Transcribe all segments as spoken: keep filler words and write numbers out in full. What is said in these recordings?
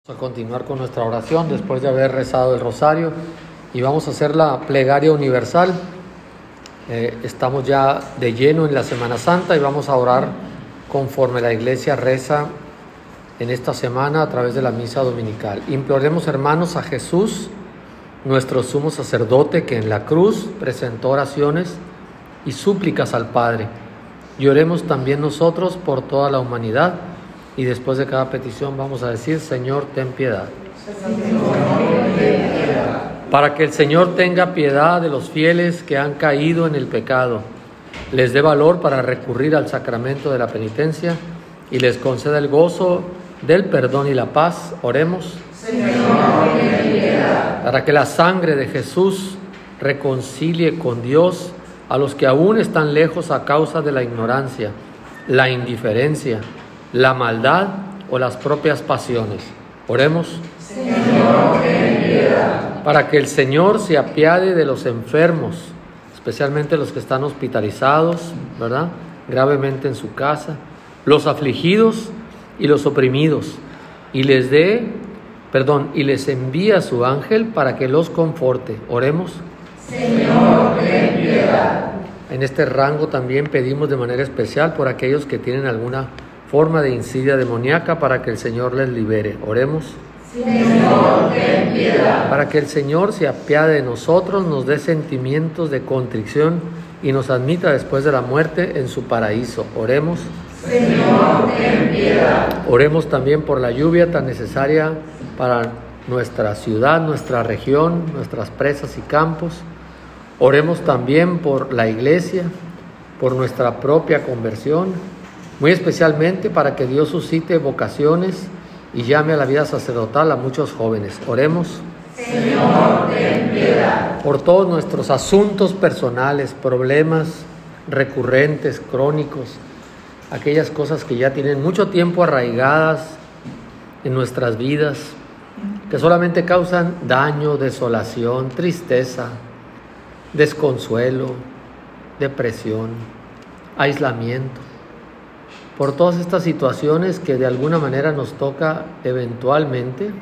Vamos a continuar con nuestra oración después de haber rezado el rosario y vamos a hacer la plegaria universal. Eh, estamos ya de lleno en la Semana Santa y vamos a orar conforme la Iglesia reza en esta semana a través de la misa dominical. Imploremos, hermanos, a Jesús, nuestro sumo sacerdote, que en la cruz presentó oraciones y súplicas al Padre. Y oremos también nosotros por toda la humanidad. Y después de cada petición vamos a decir: Señor, ten piedad. Señor, ten piedad. Para que el Señor tenga piedad de los fieles que han caído en el pecado, les dé valor para recurrir al sacramento de la penitencia y les conceda el gozo del perdón y la paz. Oremos. Señor, ten piedad. Para que la sangre de Jesús reconcilie con Dios a los que aún están lejos a causa de la ignorancia, la indiferencia, la maldad o las propias pasiones. Oremos. Señor, ten piedad. Para que el Señor se apiade de los enfermos, especialmente los que están hospitalizados, ¿verdad?, gravemente en su casa, los afligidos y los oprimidos, y les dé, perdón, y les envía a su ángel para que los conforte. Oremos. Señor, ten piedad. En este rango también pedimos de manera especial por aquellos que tienen alguna forma de insidia demoníaca, para que el Señor les libere. Oremos. Señor, ten piedad. Para que el Señor se apiade de nosotros, nos dé sentimientos de contrición y nos admita después de la muerte en su paraíso. Oremos. Señor, ten piedad. Oremos también por la lluvia tan necesaria para nuestra ciudad, nuestra región, nuestras presas y campos. Oremos también por la Iglesia, por nuestra propia conversión, muy especialmente para que Dios suscite vocaciones y llame a la vida sacerdotal a muchos jóvenes. Oremos. Señor, ten piedad. Por todos nuestros asuntos personales, problemas recurrentes, crónicos, aquellas cosas que ya tienen mucho tiempo arraigadas en nuestras vidas, que solamente causan daño, desolación, tristeza, desconsuelo, depresión, aislamiento. Por todas estas situaciones que de alguna manera nos toca eventualmente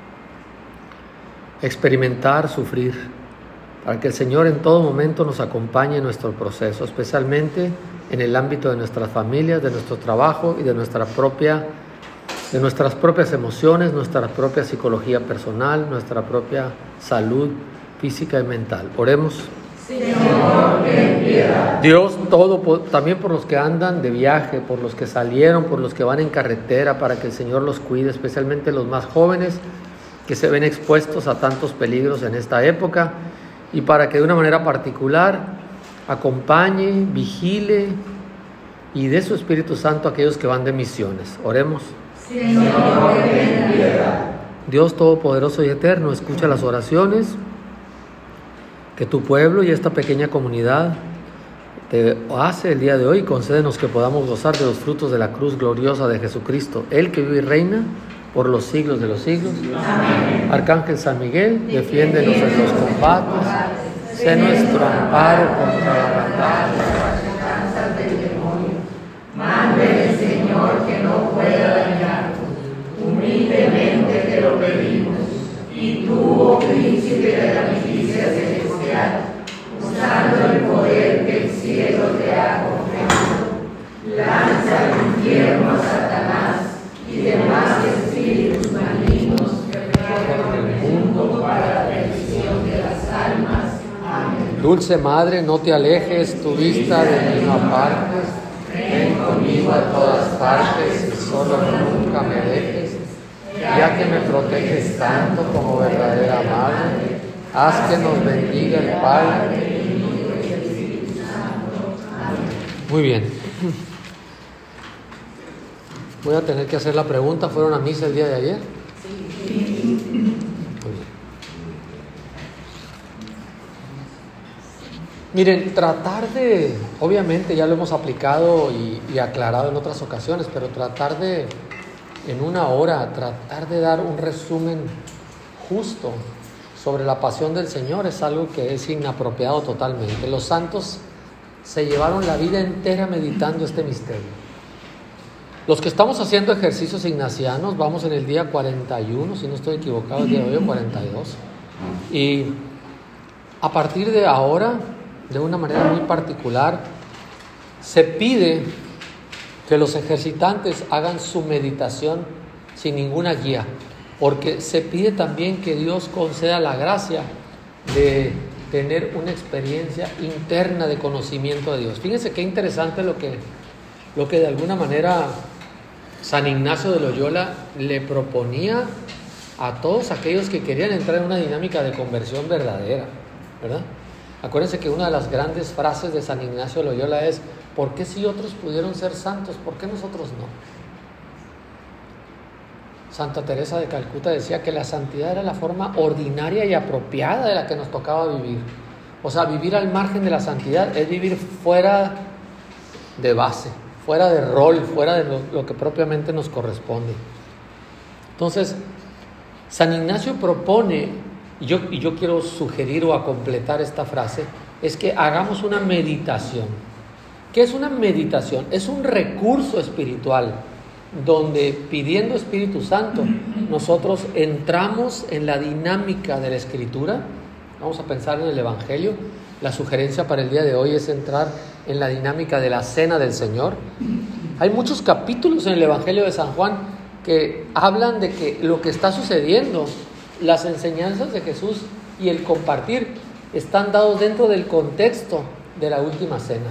experimentar, sufrir, para que el Señor en todo momento nos acompañe en nuestro proceso, especialmente en el ámbito de nuestras familias, de nuestro trabajo y de nuestra propia, de nuestras propias emociones, nuestra propia psicología personal, nuestra propia salud física y mental. Oremos. Señor, ten piedad. Dios, todo, también por los que andan de viaje, por los que salieron, por los que van en carretera, para que el Señor los cuide, especialmente los más jóvenes que se ven expuestos a tantos peligros en esta época, y para que de una manera particular acompañe, vigile y dé su Espíritu Santo a aquellos que van de misiones. Oremos. Señor, ten piedad. Dios Todopoderoso y Eterno, escucha las oraciones que tu pueblo y esta pequeña comunidad te hace el día de hoy, y concédenos que podamos gozar de los frutos de la cruz gloriosa de Jesucristo, Él que vive y reina por los siglos de los siglos. Amén. Arcángel San Miguel, defiéndenos en los combates, sé nuestro amparo contra la maldad y las acechanzas del demonio. Mándele, Señor, que no pueda dañarnos. Humildemente te lo pedimos. Y tú, oh príncipe de la milicia celestial, usando el poder que el cielo te ha confiado, lanza al infierno a Satanás y demás espíritus malignos que recorren el mundo para la perdición de las almas. Amén. Dulce Madre, no te alejes tu vista de mí, no apartes. Ven conmigo a todas partes y solo nunca me dejes. Ya que me proteges tanto como verdadera madre, haz que nos bendiga el Padre, el Hijo y el Espíritu Santo. Amén. Muy bien. Voy a tener que hacer la pregunta. ¿Fueron a misa el día de ayer? Sí. Muy bien. Miren, tratar de, obviamente ya lo hemos aplicado y, y aclarado en otras ocasiones, pero tratar de en una hora, tratar de dar un resumen justo sobre la pasión del Señor es algo que es inapropiado totalmente. Los santos se llevaron la vida entera meditando este misterio. Los que estamos haciendo ejercicios ignacianos, vamos en el día cuarenta y uno, si no estoy equivocado, el día de hoy cuarenta y dos. Y a partir de ahora, de una manera muy particular, se pide que los ejercitantes hagan su meditación sin ninguna guía, porque se pide también que Dios conceda la gracia de tener una experiencia interna de conocimiento de Dios. Fíjense qué interesante lo que, lo que de alguna manera San Ignacio de Loyola le proponía a todos aquellos que querían entrar en una dinámica de conversión verdadera, ¿verdad? Acuérdense que una de las grandes frases de San Ignacio de Loyola es: ¿por qué si otros pudieron ser santos, por qué nosotros no? Santa Teresa de Calcuta decía que la santidad era la forma ordinaria y apropiada de la que nos tocaba vivir. O sea, vivir al margen de la santidad es vivir fuera de base, fuera de rol, fuera de lo, lo que propiamente nos corresponde. Entonces, San Ignacio propone, y yo, y yo quiero sugerir o a completar esta frase, es que hagamos una meditación. ¿Qué es una meditación? Es un recurso espiritual donde, pidiendo Espíritu Santo, nosotros entramos en la dinámica de la Escritura. Vamos a pensar en el Evangelio. La sugerencia para el día de hoy es entrar en la dinámica de la Cena del Señor. Hay muchos capítulos en el Evangelio de San Juan que hablan de que lo que está sucediendo, las enseñanzas de Jesús y el compartir, están dados dentro del contexto de la última cena.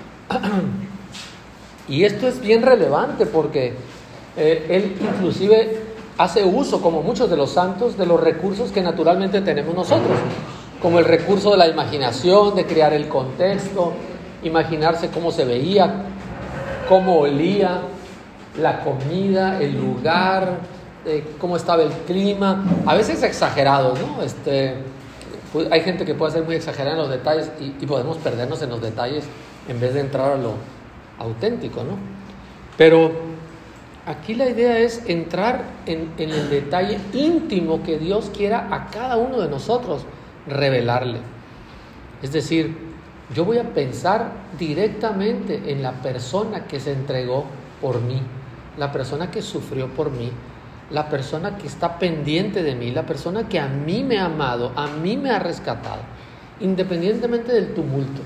Y esto es bien relevante porque eh, él inclusive hace uso, como muchos de los santos, de los recursos que naturalmente tenemos nosotros, como el recurso de la imaginación, de crear el contexto, imaginarse cómo se veía, cómo olía la comida, el lugar, eh, cómo estaba el clima, a veces exagerados, ¿no? Este, pues, hay gente que puede ser muy exagerada en los detalles y, y podemos perdernos en los detalles en vez de entrar a lo auténtico, ¿no? Pero aquí la idea es entrar en, en el detalle íntimo que Dios quiera a cada uno de nosotros revelarle. Es decir, yo voy a pensar directamente en la persona que se entregó por mí, la persona que sufrió por mí, la persona que está pendiente de mí, la persona que a mí me ha amado, a mí me ha rescatado, independientemente del tumulto.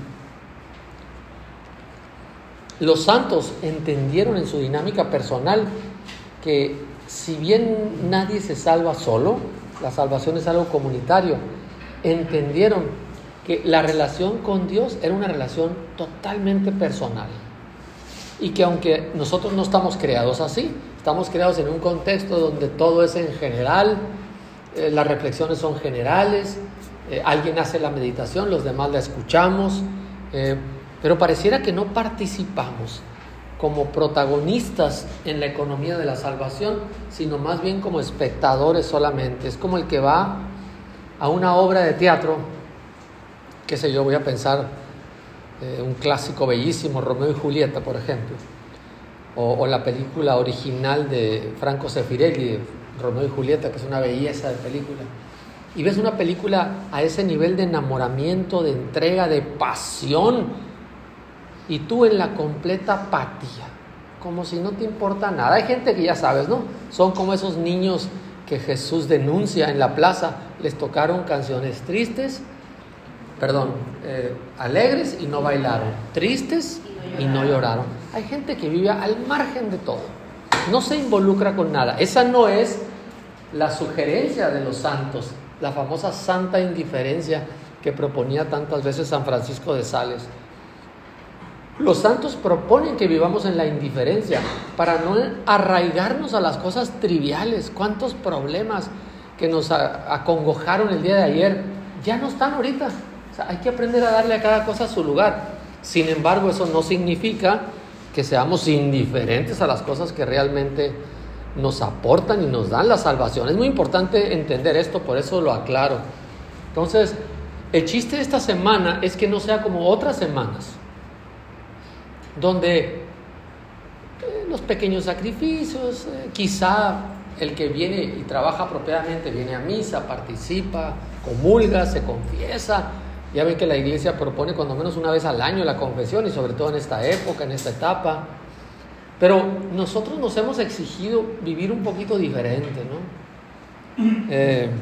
Los santos entendieron en su dinámica personal que si bien nadie se salva solo, la salvación es algo comunitario, entendieron que la relación con Dios era una relación totalmente personal y que aunque nosotros no estamos creados así, estamos creados en un contexto donde todo es en general, eh, las reflexiones son generales, eh, alguien hace la meditación, los demás la escuchamos, eh, pero pareciera que no participamos como protagonistas en la economía de la salvación, sino más bien como espectadores solamente. Es como el que va a una obra de teatro, qué sé yo, voy a pensar eh, un clásico bellísimo, Romeo y Julieta, por ejemplo, o, o la película original de Franco Sefirelli, Romeo y Julieta, que es una belleza de película, y ves una película a ese nivel de enamoramiento, de entrega, de pasión, y tú en la completa apatía, como si no te importa nada. Hay gente que ya sabes, ¿no? Son como esos niños que Jesús denuncia en la plaza, les tocaron canciones tristes, perdón, eh, alegres y no bailaron, tristes y no lloraron. Hay gente que vive al margen de todo, no se involucra con nada. Esa no es la sugerencia de los santos, la famosa santa indiferencia que proponía tantas veces San Francisco de Sales. Los santos proponen que vivamos en la indiferencia para no arraigarnos a las cosas triviales. ¿Cuántos problemas que nos acongojaron el día de ayer ya no están ahorita? O sea, hay que aprender a darle a cada cosa su lugar. Sin embargo, eso no significa que seamos indiferentes a las cosas que realmente nos aportan y nos dan la salvación. Es muy importante entender esto, por eso lo aclaro. Entonces, el chiste de esta semana es que no sea como otras semanas, donde eh, los pequeños sacrificios, eh, quizá el que viene y trabaja apropiadamente viene a misa, participa, comulga, se confiesa. Ya ven que la iglesia propone cuando menos una vez al año la confesión, y sobre todo en esta época, en esta etapa. Pero nosotros nos hemos exigido vivir un poquito diferente, ¿no? Eh,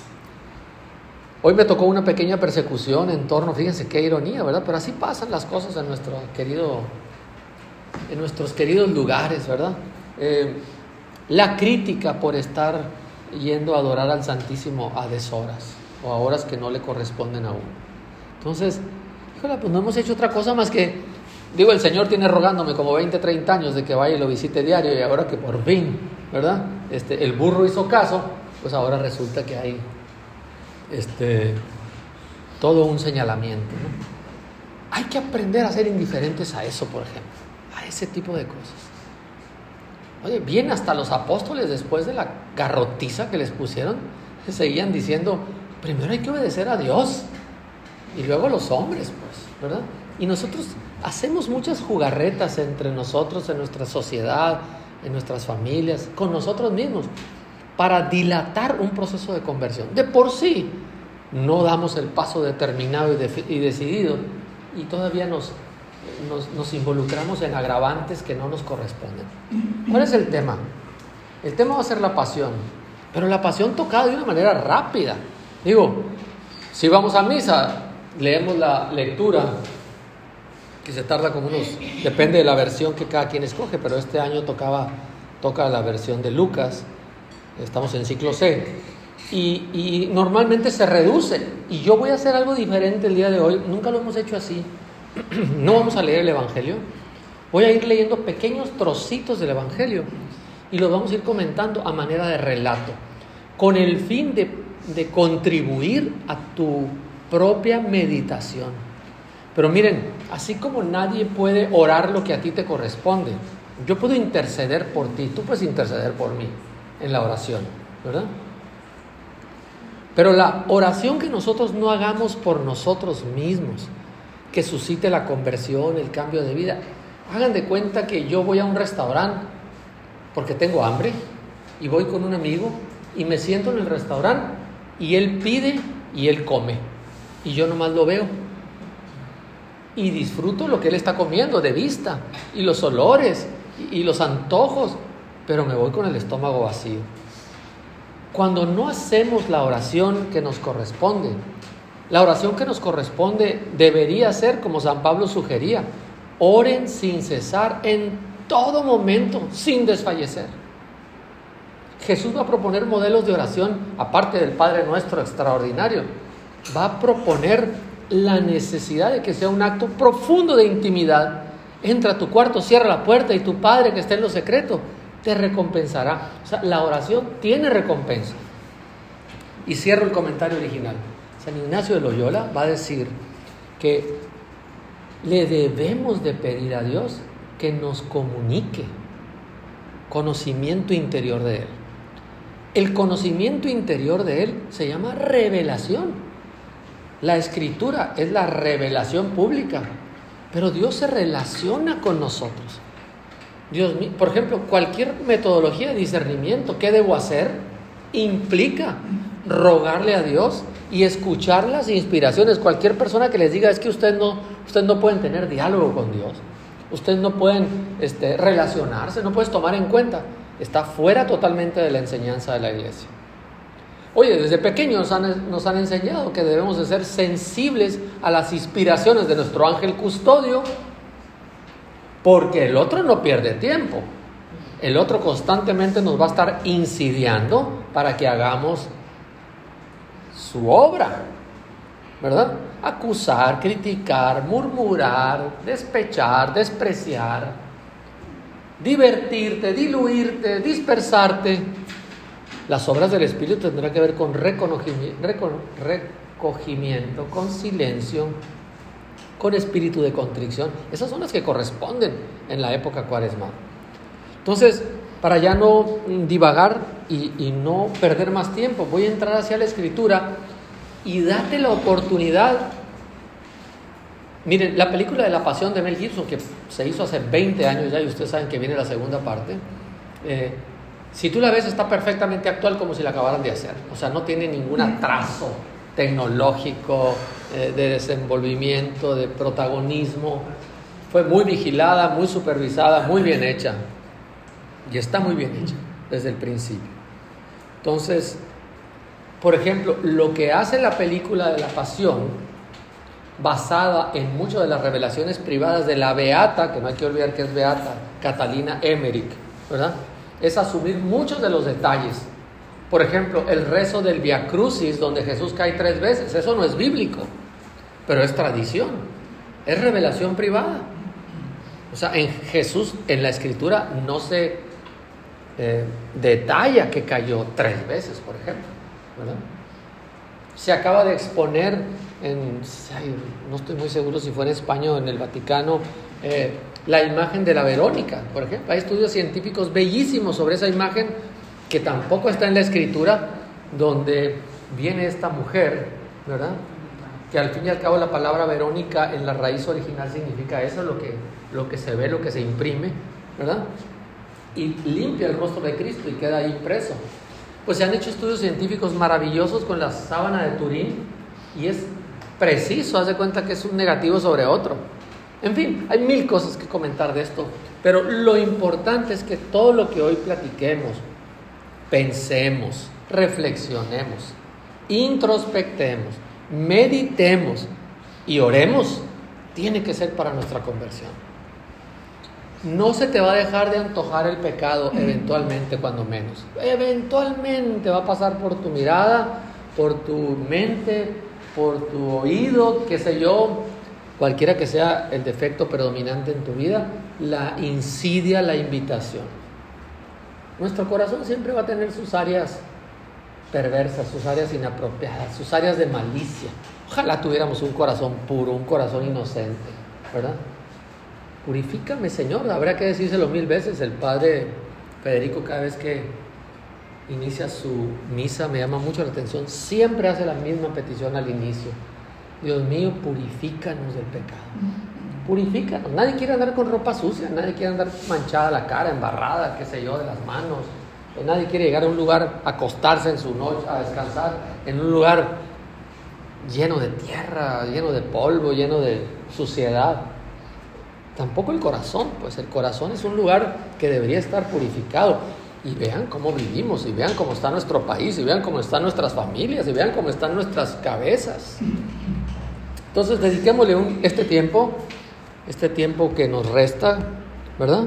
hoy me tocó una pequeña persecución en torno, fíjense qué ironía, ¿verdad? Pero así pasan las cosas en nuestro querido, en nuestros queridos lugares, ¿verdad? Eh, la crítica por estar yendo a adorar al Santísimo a deshoras o a horas que no le corresponden a uno. Entonces, híjole, pues no hemos hecho otra cosa más que, digo, el Señor tiene rogándome como veinte, treinta años de que vaya y lo visite diario, y ahora que por fin, ¿verdad? Este, el burro hizo caso, pues ahora resulta que hay este, todo un señalamiento, ¿no? Hay que aprender a ser indiferentes a eso, por ejemplo, a ese tipo de cosas. Oye, bien, hasta los apóstoles, después de la garrotiza que les pusieron, seguían diciendo, primero hay que obedecer a Dios y luego a los hombres, pues, ¿verdad? Y nosotros hacemos muchas jugarretas entre nosotros, en nuestra sociedad, en nuestras familias, con nosotros mismos, para dilatar un proceso de conversión. De por sí, no damos el paso determinado y, de, y decidido, y todavía nos... Nos, nos involucramos en agravantes que no nos corresponden. ¿Cuál es el tema? El tema va a ser la pasión, pero la pasión tocada de una manera rápida. Digo, si vamos a misa, leemos la lectura, que se tarda como unos, depende de la versión que cada quien escoge, pero este año tocaba, toca la versión de Lucas, estamos en ciclo C, y, y normalmente se reduce, y yo voy a hacer algo diferente el día de hoy, nunca lo hemos hecho así. No vamos a leer el Evangelio, voy a ir leyendo pequeños trocitos del Evangelio y los vamos a ir comentando a manera de relato, con el fin de, de contribuir a tu propia meditación. Pero miren, así como nadie puede orar lo que a ti te corresponde, yo puedo interceder por ti, tú puedes interceder por mí en la oración, ¿verdad? Pero la oración que nosotros no hagamos por nosotros mismos, que suscite la conversión, el cambio de vida. Hagan de cuenta que yo voy a un restaurante porque tengo hambre y voy con un amigo y me siento en el restaurante y él pide y él come y yo nomás lo veo y disfruto lo que él está comiendo de vista y los olores y, y los antojos, pero me voy con el estómago vacío. Cuando no hacemos la oración que nos corresponde, la oración que nos corresponde debería ser, como San Pablo sugería, oren sin cesar, en todo momento, sin desfallecer. Jesús va a proponer modelos de oración, aparte del Padre Nuestro extraordinario, va a proponer la necesidad de que sea un acto profundo de intimidad. Entra a tu cuarto, cierra la puerta y tu Padre que está en lo secreto te recompensará. O sea, la oración tiene recompensa. Y cierro el comentario original. San Ignacio de Loyola va a decir que le debemos de pedir a Dios que nos comunique conocimiento interior de Él. El conocimiento interior de Él se llama revelación. La Escritura es la revelación pública, pero Dios se relaciona con nosotros. Dios, por ejemplo, cualquier metodología de discernimiento, ¿qué debo hacer? Implica rogarle a Dios y escuchar las inspiraciones. Cualquier persona que les diga es que ustedes no, ustedes no pueden tener diálogo con Dios, ustedes no pueden este, relacionarse, no puedes tomar en cuenta, está fuera totalmente de la enseñanza de la iglesia. Oye, desde pequeños nos han, nos han enseñado que debemos de ser sensibles a las inspiraciones de nuestro ángel custodio, porque el otro no pierde tiempo, el otro constantemente nos va a estar insidiando para que hagamos su obra, ¿verdad? Acusar, criticar, murmurar, despechar, despreciar, divertirte, diluirte, dispersarte. Las obras del Espíritu tendrán que ver con recogimiento, con silencio, con espíritu de contrición. Esas son las que corresponden en la época cuaresmal. Entonces, para ya no divagar y, y no perder más tiempo, voy a entrar hacia la Escritura y date la oportunidad. Miren, la película de La Pasión de Mel Gibson, que se hizo hace veinte años ya, y ustedes saben que viene la segunda parte, eh, si tú la ves está perfectamente actual, como si la acabaran de hacer. O sea, no tiene ningún atraso tecnológico, eh, de desenvolvimiento, de protagonismo. fue muy vigilada, muy supervisada, muy bien hecha. Y está muy bien hecha desde el principio. Entonces, por ejemplo, lo que hace la película de la Pasión, basada en muchas de las revelaciones privadas de la beata, que no hay que olvidar que es beata, Catalina Emmerich, ¿verdad?, es asumir muchos de los detalles. Por ejemplo, el rezo del Via Crucis, donde Jesús cae tres veces, eso no es bíblico, pero es tradición, es revelación privada. O sea, en Jesús, en la Escritura, no se eh, detalla que cayó tres veces, por ejemplo, ¿verdad? Se acaba de exponer en, ay, no estoy muy seguro si fue en España o en el Vaticano, eh, la imagen de la Verónica, por ejemplo. Hay estudios científicos bellísimos sobre esa imagen que tampoco está en la Escritura, donde viene esta mujer, ¿verdad?, que al fin y al cabo la palabra Verónica en la raíz original significa eso, lo que, lo que se ve, lo que se imprime, ¿verdad?, y limpia el rostro de Cristo y queda ahí impreso. Pues se han hecho estudios científicos maravillosos con la sábana de Turín y es preciso, haz de cuenta que es un negativo sobre otro. En fin, hay mil cosas que comentar de esto, pero lo importante es que todo lo que hoy platiquemos, pensemos, reflexionemos, introspectemos, meditemos y oremos, tiene que ser para nuestra conversión. No se te va a dejar de antojar el pecado eventualmente, cuando menos. Eventualmente va a pasar por tu mirada, por tu mente, por tu oído, qué sé yo, cualquiera que sea el defecto predominante en tu vida, la insidia, la invitación. Nuestro corazón siempre va a tener sus áreas perversas, sus áreas inapropiadas, sus áreas de malicia. Ojalá tuviéramos un corazón puro, un corazón inocente, ¿verdad? Purifícame, Señor. Habrá que decírselo mil veces. El padre Federico, cada vez que inicia su misa, me llama mucho la atención, siempre hace la misma petición al inicio: Dios mío, purifícanos del pecado, purifícanos. Nadie quiere andar con ropa sucia, nadie quiere andar manchada la cara, embarrada, qué sé yo, de las manos. Nadie quiere llegar a un lugar, acostarse en su noche, a descansar en un lugar lleno de tierra, lleno de polvo, lleno de suciedad. Tampoco el corazón, pues el corazón es un lugar que debería estar purificado. Y vean cómo vivimos, y vean cómo está nuestro país, y vean cómo están nuestras familias, y vean cómo están nuestras cabezas. Entonces dediquémosle un, este tiempo, este tiempo que nos resta, ¿verdad?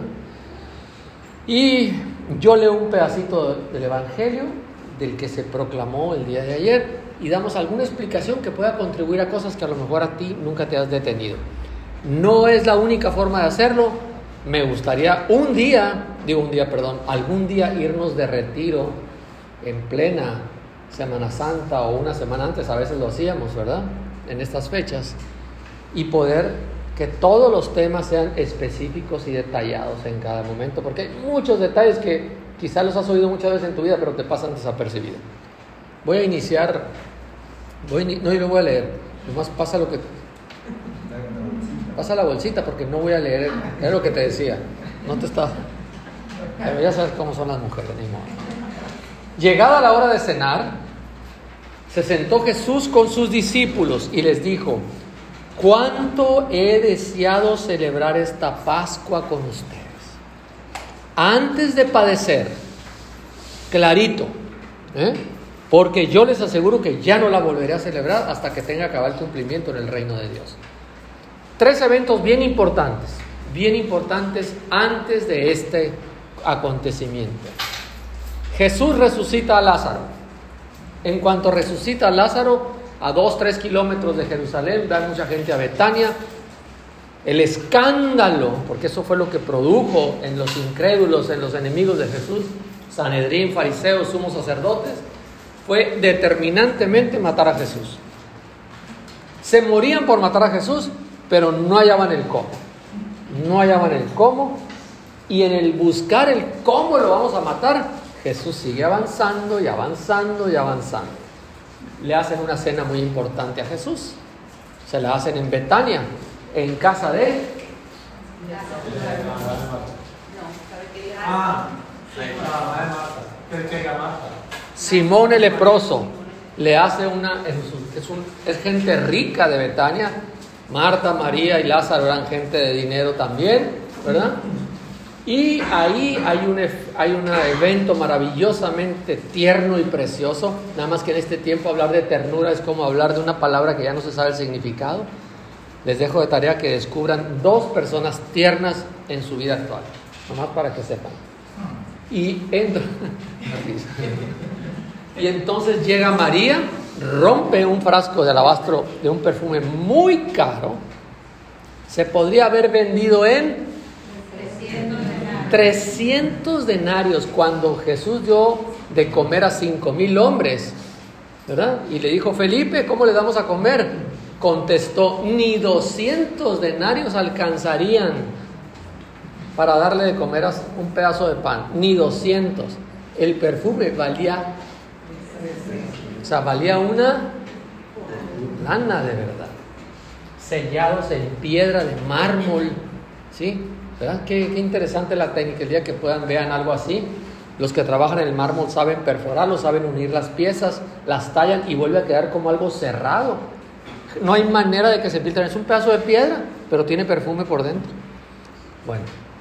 Y yo leo un pedacito del Evangelio, del que se proclamó el día de ayer, y damos alguna explicación que pueda contribuir a cosas que a lo mejor a ti nunca te has detenido. No es la única forma de hacerlo. Me gustaría un día, digo un día, perdón, algún día irnos de retiro en plena Semana Santa o una semana antes, a veces lo hacíamos, ¿verdad?, en estas fechas, y poder que todos los temas sean específicos y detallados en cada momento, porque hay muchos detalles que quizás los has oído muchas veces en tu vida, pero te pasan desapercibidos. Voy a iniciar, voy, no, yo no voy a leer, nomás pasa lo que... Pasa la bolsita, porque no voy a leer, es lo que te decía, no te está... Pero ya sabes cómo son las mujeres, ni modo. Llegada la hora de cenar, se sentó Jesús con sus discípulos y les dijo: cuánto he deseado celebrar esta Pascua con ustedes, antes de padecer. Clarito, ¿eh? Porque yo les aseguro que ya no la volveré a celebrar hasta que tenga cabal cumplimiento en el reino de Dios. Tres eventos bien importantes, bien importantes antes de este acontecimiento. Jesús resucita a Lázaro. En cuanto resucita a Lázaro, a dos, tres kilómetros de Jerusalén, va mucha gente a Betania. El escándalo, porque eso fue lo que produjo en los incrédulos, en los enemigos de Jesús, Sanedrín, fariseos, sumos sacerdotes, fue determinantemente matar a Jesús. Se morían por matar a Jesús, pero no hallaban el cómo. No hallaban el cómo. Y en el buscar el cómo lo vamos a matar, Jesús sigue avanzando y avanzando y avanzando. Le hacen una cena muy importante a Jesús. Se la hacen en Betania, en casa de... Simón el leproso. Le hace una... Es, un, es gente rica de Betania. Marta, María y Lázaro eran gente de dinero también, ¿verdad? Y ahí hay un, hay un evento maravillosamente tierno y precioso, nada más que en este tiempo hablar de ternura es como hablar de una palabra que ya no se sabe el significado. Les dejo de tarea que descubran dos personas tiernas en su vida actual, nomás para que sepan. Y entra, y entonces llega María, rompe un frasco de alabastro de un perfume muy caro, se podría haber vendido en trescientos denarios cuando Jesús dio de comer a cinco mil hombres, ¿verdad? Y le dijo: Felipe, ¿cómo le damos a comer? Contestó: ni doscientos denarios alcanzarían para darle de comer a un pedazo de pan, ni doscientos. El perfume valía, o sea, valía una lana de verdad, sellados en piedra de mármol, ¿sí? ¿Verdad? Qué, qué interesante la técnica. El día que puedan, vean algo así. Los que trabajan en el mármol saben perforarlo, saben unir las piezas, las tallan y vuelve a quedar como algo cerrado. No hay manera de que se filtre. Es un pedazo de piedra, pero tiene perfume por dentro. Bueno,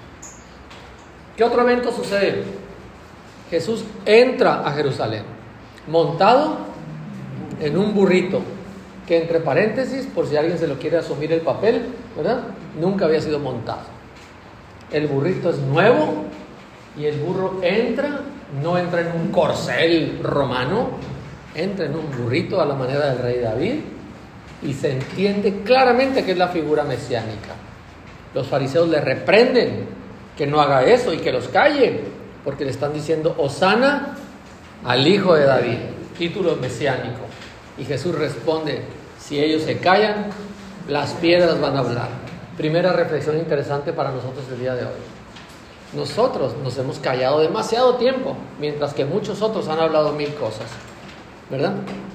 ¿qué otro evento sucede? Jesús entra a Jerusalén montado en un burrito, que entre paréntesis, por si alguien se lo quiere asumir el papel, ¿verdad? Nunca había sido montado. El burrito es nuevo y el burro entra, no entra en un corcel romano, entra en un burrito a la manera del rey David, y se entiende claramente que es la figura mesiánica. Los fariseos le reprenden que no haga eso y que los calle, porque le están diciendo: Hosana al hijo de David, título mesiánico. Y Jesús responde: si ellos se callan, las piedras van a hablar. Primera reflexión interesante para nosotros el día de hoy. Nosotros nos hemos callado demasiado tiempo, mientras que muchos otros han hablado mil cosas, ¿verdad?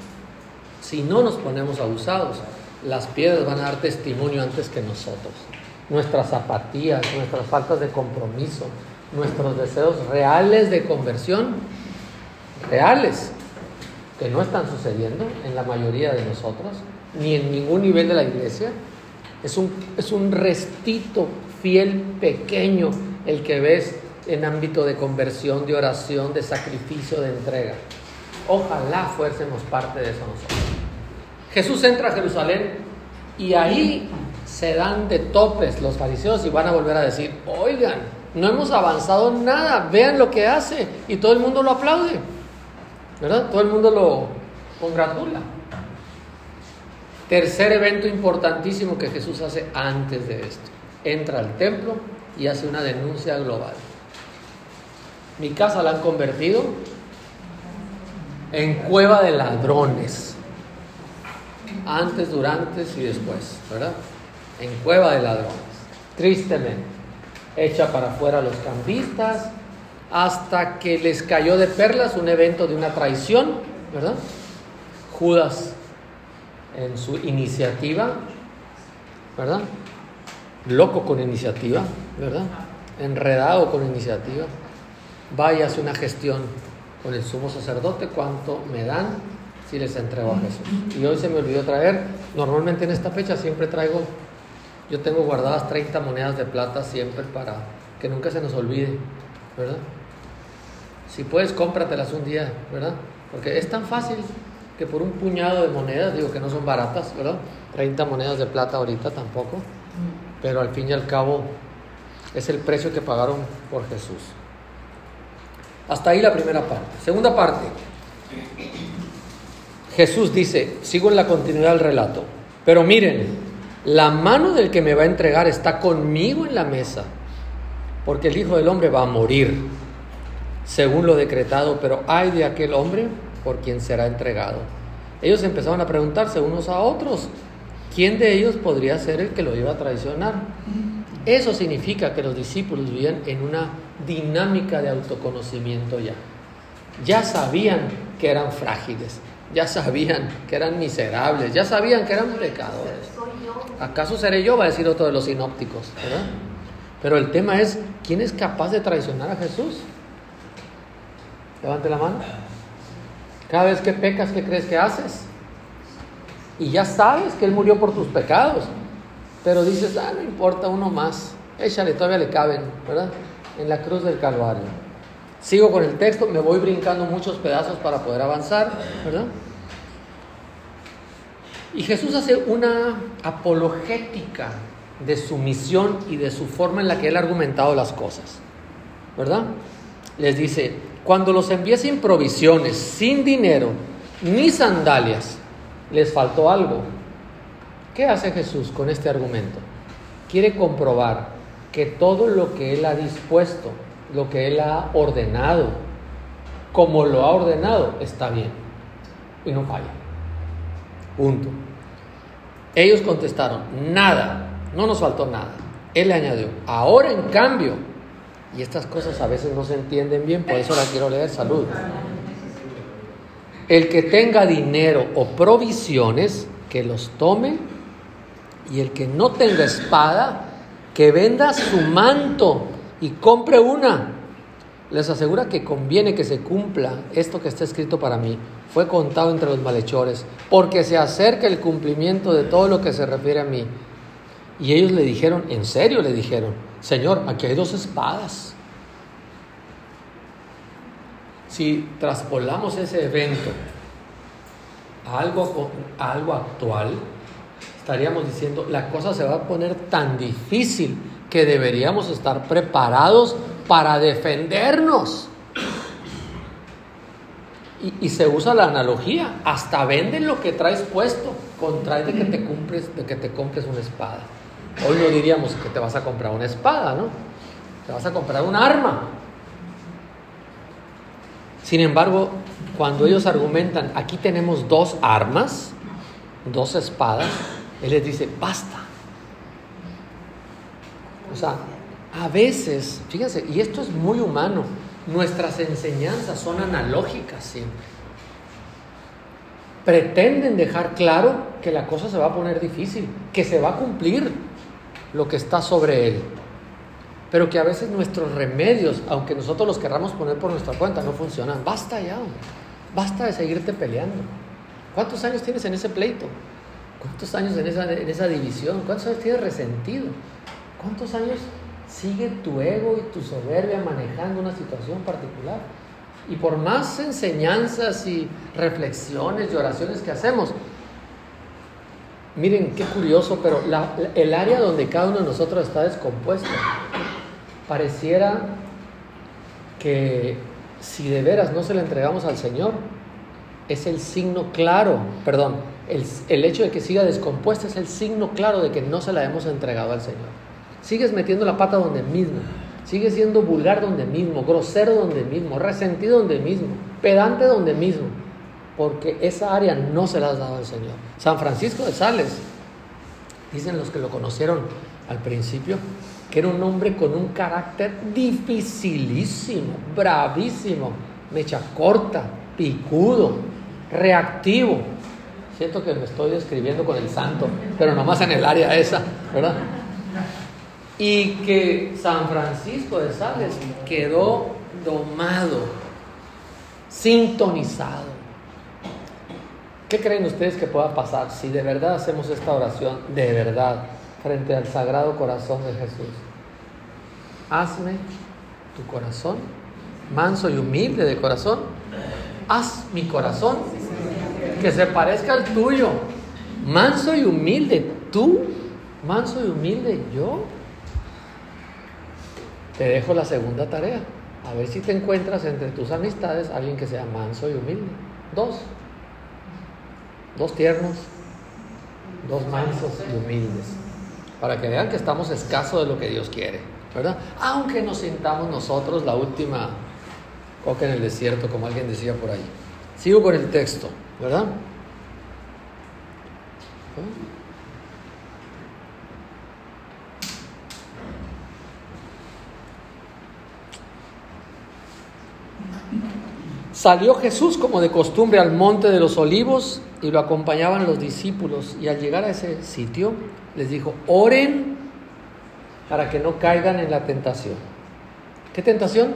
Si no nos ponemos abusados, las piedras van a dar testimonio antes que nosotros. Nuestras apatías, nuestras faltas de compromiso, nuestros deseos reales de conversión, reales, que no están sucediendo en la mayoría de nosotros, ni en ningún nivel de la iglesia. Es un, es un restito fiel pequeño el que ves en ámbito de conversión, de oración, de sacrificio, de entrega. Ojalá fuésemos parte de eso nosotros. Jesús entra a Jerusalén y ahí se dan de topes los fariseos y van a volver a decir: oigan, no hemos avanzado nada, vean lo que hace, y todo el mundo lo aplaude, ¿verdad? Todo el mundo lo congratula. Tercer evento importantísimo que Jesús hace antes de esto: entra al templo y hace una denuncia global. Mi casa la han convertido en cueva de ladrones, antes, durante y después, ¿verdad? En cueva de ladrones, tristemente. Echa para afuera a los cambistas, hasta que les cayó de perlas un evento de una traición, ¿verdad? Judas, en su iniciativa, ¿verdad? Loco con iniciativa, ¿verdad? Enredado con iniciativa, va y hace una gestión con el sumo sacerdote: ¿cuánto me dan si les entrego a Jesús? Y hoy se me olvidó traer, normalmente en esta fecha siempre traigo, yo tengo guardadas treinta monedas de plata siempre para que nunca se nos olvide, ¿verdad? Si puedes, cómpratelas un día, ¿verdad? Porque es tan fácil que por un puñado de monedas, digo que no son baratas, ¿verdad? treinta monedas de plata ahorita tampoco, pero al fin y al cabo es el precio que pagaron por Jesús. Hasta ahí la primera parte. Segunda parte, Jesús dice, sigo en la continuidad del relato: pero miren, la mano del que me va a entregar está conmigo en la mesa, porque el Hijo del Hombre va a morir según lo decretado, pero ay de aquel hombre por quien será entregado. Ellos empezaron a preguntarse unos a otros: ¿quién de ellos podría ser el que lo iba a traicionar? Eso significa que los discípulos vivían en una dinámica de autoconocimiento ya. Ya sabían que eran frágiles, ya sabían que eran miserables, ya sabían que eran pecadores. ¿Acaso seré yo?, va a decir otro de los sinópticos, ¿verdad? Pero el tema es: ¿quién es capaz de traicionar a Jesús? Levante la mano. Cada vez que pecas, ¿qué crees que haces? Y ya sabes que Él murió por tus pecados. pero dices, ah, no importa, uno más, échale, todavía le caben, ¿verdad? En la cruz del Calvario. Sigo con el texto, me voy brincando muchos pedazos para poder avanzar, ¿verdad? Y Jesús hace una apologética de su misión y de su forma en la que él ha argumentado las cosas, ¿verdad? Les dice, cuando los envié sin provisiones, sin dinero, ni sandalias, les faltó algo. ¿Qué hace Jesús con este argumento? Quiere comprobar que todo lo que él ha dispuesto, lo que él ha ordenado, como lo ha ordenado, está bien y no falla. Punto. Ellos contestaron, nada, no nos faltó nada. Él le añadió, ahora en cambio, y estas cosas a veces no se entienden bien, por eso las quiero leer, salud. El que tenga dinero o provisiones, que los tome, y el que no tenga espada, que venda su manto y compre una. Les asegura que conviene que se cumpla esto que está escrito para mí. Fue contado entre los malhechores, porque se acerca el cumplimiento de todo lo que se refiere a mí. Y ellos le dijeron, en serio le dijeron, Señor, aquí hay dos espadas. Si traspolamos ese evento a algo, a algo actual, estaríamos diciendo, la cosa se va a poner tan difícil que deberíamos estar preparados para defendernos. Y, y se usa la analogía, hasta venden lo que traes puesto, con traes de que te compres, de que te compres una espada. Hoy no diríamos que te vas a comprar una espada, ¿no? Te vas a comprar un arma. Sin embargo, cuando ellos argumentan, aquí tenemos dos armas, dos espadas, él les dice, basta. O sea, a veces, fíjense, y esto es muy humano, nuestras enseñanzas son analógicas siempre. Pretenden dejar claro que la cosa se va a poner difícil, que se va a cumplir lo que está sobre él, pero que a veces nuestros remedios, aunque nosotros los querramos poner por nuestra cuenta, no funcionan. Basta ya, hombre. Basta de seguirte peleando. ¿Cuántos años tienes en ese pleito? ¿Cuántos años en esa, en esa división? ¿Cuántos años tienes resentido? ¿Cuántos años sigue tu ego y tu soberbia manejando una situación particular? Y por más enseñanzas y reflexiones y oraciones que hacemos, miren qué curioso, pero la, el área donde cada uno de nosotros está descompuesto, pareciera que si de veras no se la entregamos al Señor, es el signo claro, perdón, el, el hecho de que siga descompuesta es el signo claro de que no se la hemos entregado al Señor. Sigues metiendo la pata donde mismo, sigues siendo vulgar donde mismo, grosero donde mismo, resentido donde mismo, pedante donde mismo, porque esa área no se la has dado al Señor. San Francisco de Sales, dicen los que lo conocieron al principio, que era un hombre con un carácter dificilísimo, bravísimo, mecha corta, picudo, reactivo. Siento que me estoy describiendo con el santo, pero nomás en el área esa, ¿verdad? Y que San Francisco de Sales quedó domado, sintonizado. ¿Qué creen ustedes que pueda pasar si de verdad hacemos esta oración, de verdad, frente al Sagrado Corazón de Jesús? Hazme tu corazón manso y humilde de corazón. Haz mi corazón que se parezca al tuyo. Manso y humilde, tú, manso y humilde, yo. Te dejo la segunda tarea. A ver si te encuentras entre tus amistades alguien que sea manso y humilde. Dos. Dos tiernos, dos mansos y humildes, para que vean que estamos escasos de lo que Dios quiere, ¿verdad? Aunque nos sintamos nosotros la última coca en el desierto, como alguien decía por ahí. Sigo con el texto, ¿verdad? Salió Jesús como de costumbre al monte de los olivos y lo acompañaban los discípulos, y al llegar a ese sitio les dijo, oren para que no caigan en la tentación. ¿Qué tentación?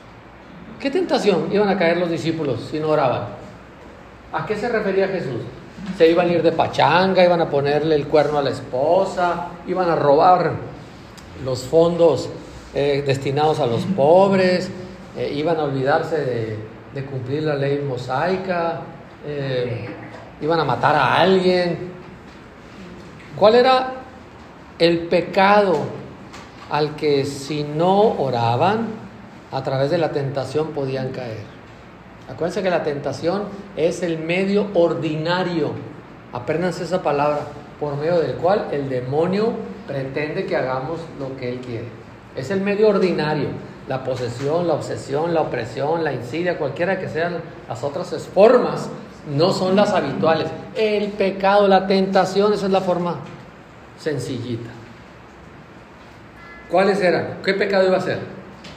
¿Qué tentación iban a caer los discípulos si no oraban? ¿A qué se refería Jesús? Se iban a ir de pachanga, iban a ponerle el cuerno a la esposa, iban a robar los fondos eh, destinados a los pobres, eh, iban a olvidarse de, de cumplir la ley mosaica, eh, iban a matar a alguien. ¿Cuál era el pecado al que si no oraban, a través de la tentación podían caer? Acuérdense que la tentación es el medio ordinario, apréndanse esa palabra, por medio del cual el demonio pretende que hagamos lo que él quiere. Es el medio ordinario, la posesión, la obsesión, la opresión, la insidia, cualquiera que sean las otras formas, no son las habituales. El pecado, la tentación, esa es la forma sencillita. ¿Cuáles eran? ¿Qué pecado iba a ser?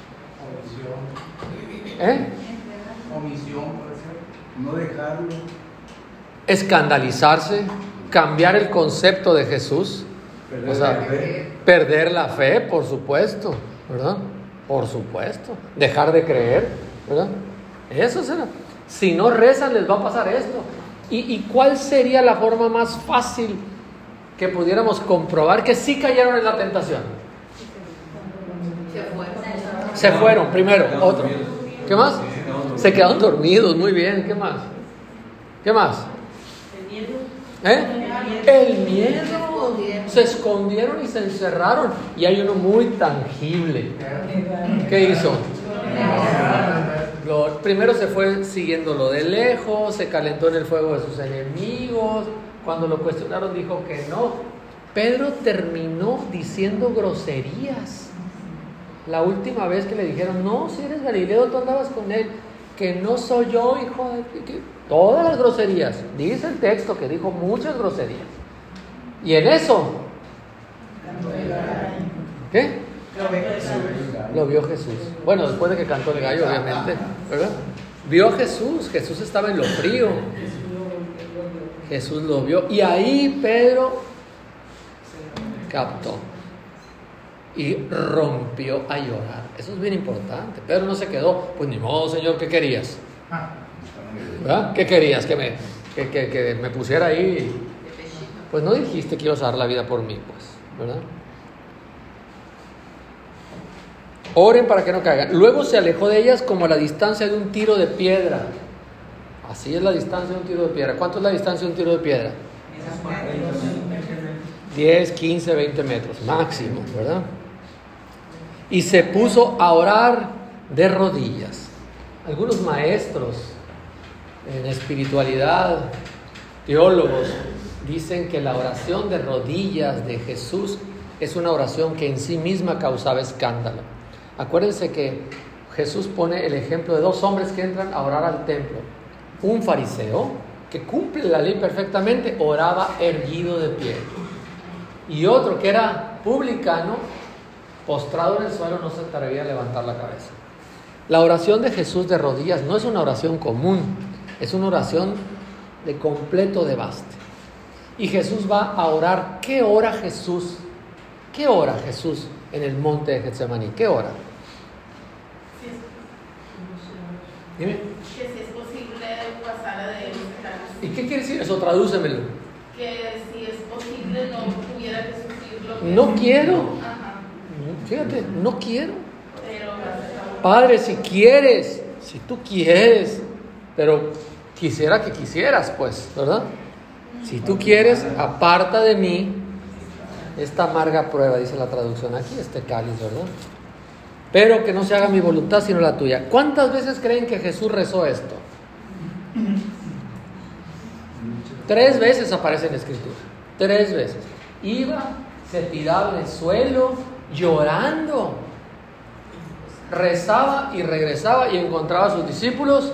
¿Eh? Omisión, puede ser. No dejarlo. Escandalizarse, cambiar el concepto de Jesús, Perder o sea, la fe. perder la fe, por supuesto, ¿verdad? Por supuesto, dejar de creer, ¿verdad? Eso será. Si no rezan, les va a pasar esto. ¿Y, y cuál sería la forma más fácil que pudiéramos comprobar que sí cayeron en la tentación? Se fueron. Se fueron, primero, otro. ¿Qué más? Se quedaron dormidos, muy bien. ¿Qué más? ¿Qué más? El miedo. ¿Eh? El miedo. Se escondieron y se encerraron. Y hay uno muy tangible. ¿Qué hizo? Lo, primero se fue siguiéndolo de lejos, se calentó en el fuego de sus enemigos. Cuando lo cuestionaron dijo que no. Pedro terminó diciendo groserías. La última vez que le dijeron, no, si eres Galileo, tú andabas con él, que no soy yo, hijo de... que... Todas las groserías, dice el texto que dijo muchas groserías. Y en eso, ¿qué? Lo vio Jesús. Bueno, después de que cantó el gallo, obviamente, ¿verdad? Vio a Jesús, Jesús estaba en lo frío. Jesús lo vio y ahí Pedro captó y rompió a llorar. Eso es bien importante. Pedro no se quedó, pues ni modo, Señor, ¿qué querías? ¿Verdad? ¿Qué querías? ¿Que me, que, que, que me pusiera ahí? Pues no dijiste que ibas a dar la vida por mí, pues, ¿verdad? Oren para que no caigan. Luego se alejó de ellas como a la distancia de un tiro de piedra. Así es la distancia de un tiro de piedra. ¿Cuánto es la distancia de un tiro de piedra? diez, quince, veinte metros máximo, ¿verdad? Y se puso a orar de rodillas. Algunos maestros en espiritualidad, teólogos, dicen que la oración de rodillas de Jesús es una oración que en sí misma causaba escándalo. Acuérdense que Jesús pone el ejemplo de dos hombres que entran a orar al templo. Un fariseo que cumple la ley perfectamente, oraba erguido de pie. Y otro que era publicano, postrado en el suelo, no se atrevía a levantar la cabeza. La oración de Jesús de rodillas no es una oración común, es una oración de completo devaste. Y Jesús va a orar. ¿Qué ora Jesús? ¿Qué ora Jesús en el monte de Getsemaní? ¿Qué ora? Dime. Que si es posible pasar de ellos. ¿Y qué quiere decir eso? Tradúcemelo. Que si es posible no tuviera que sufrir lo que... No quiero. Ajá. Fíjate, no quiero. Pero... Padre, si quieres, si tú quieres, pero quisiera que quisieras, pues, ¿verdad? Si tú quieres, aparta de mí esta amarga prueba, dice la traducción aquí, este cáliz, ¿verdad? Pero que no se haga mi voluntad sino la tuya. ¿Cuántas veces creen que Jesús rezó esto? Tres veces aparece en la Escritura. Tres veces. Iba, se tiraba en el suelo, llorando. Rezaba y regresaba y encontraba a sus discípulos.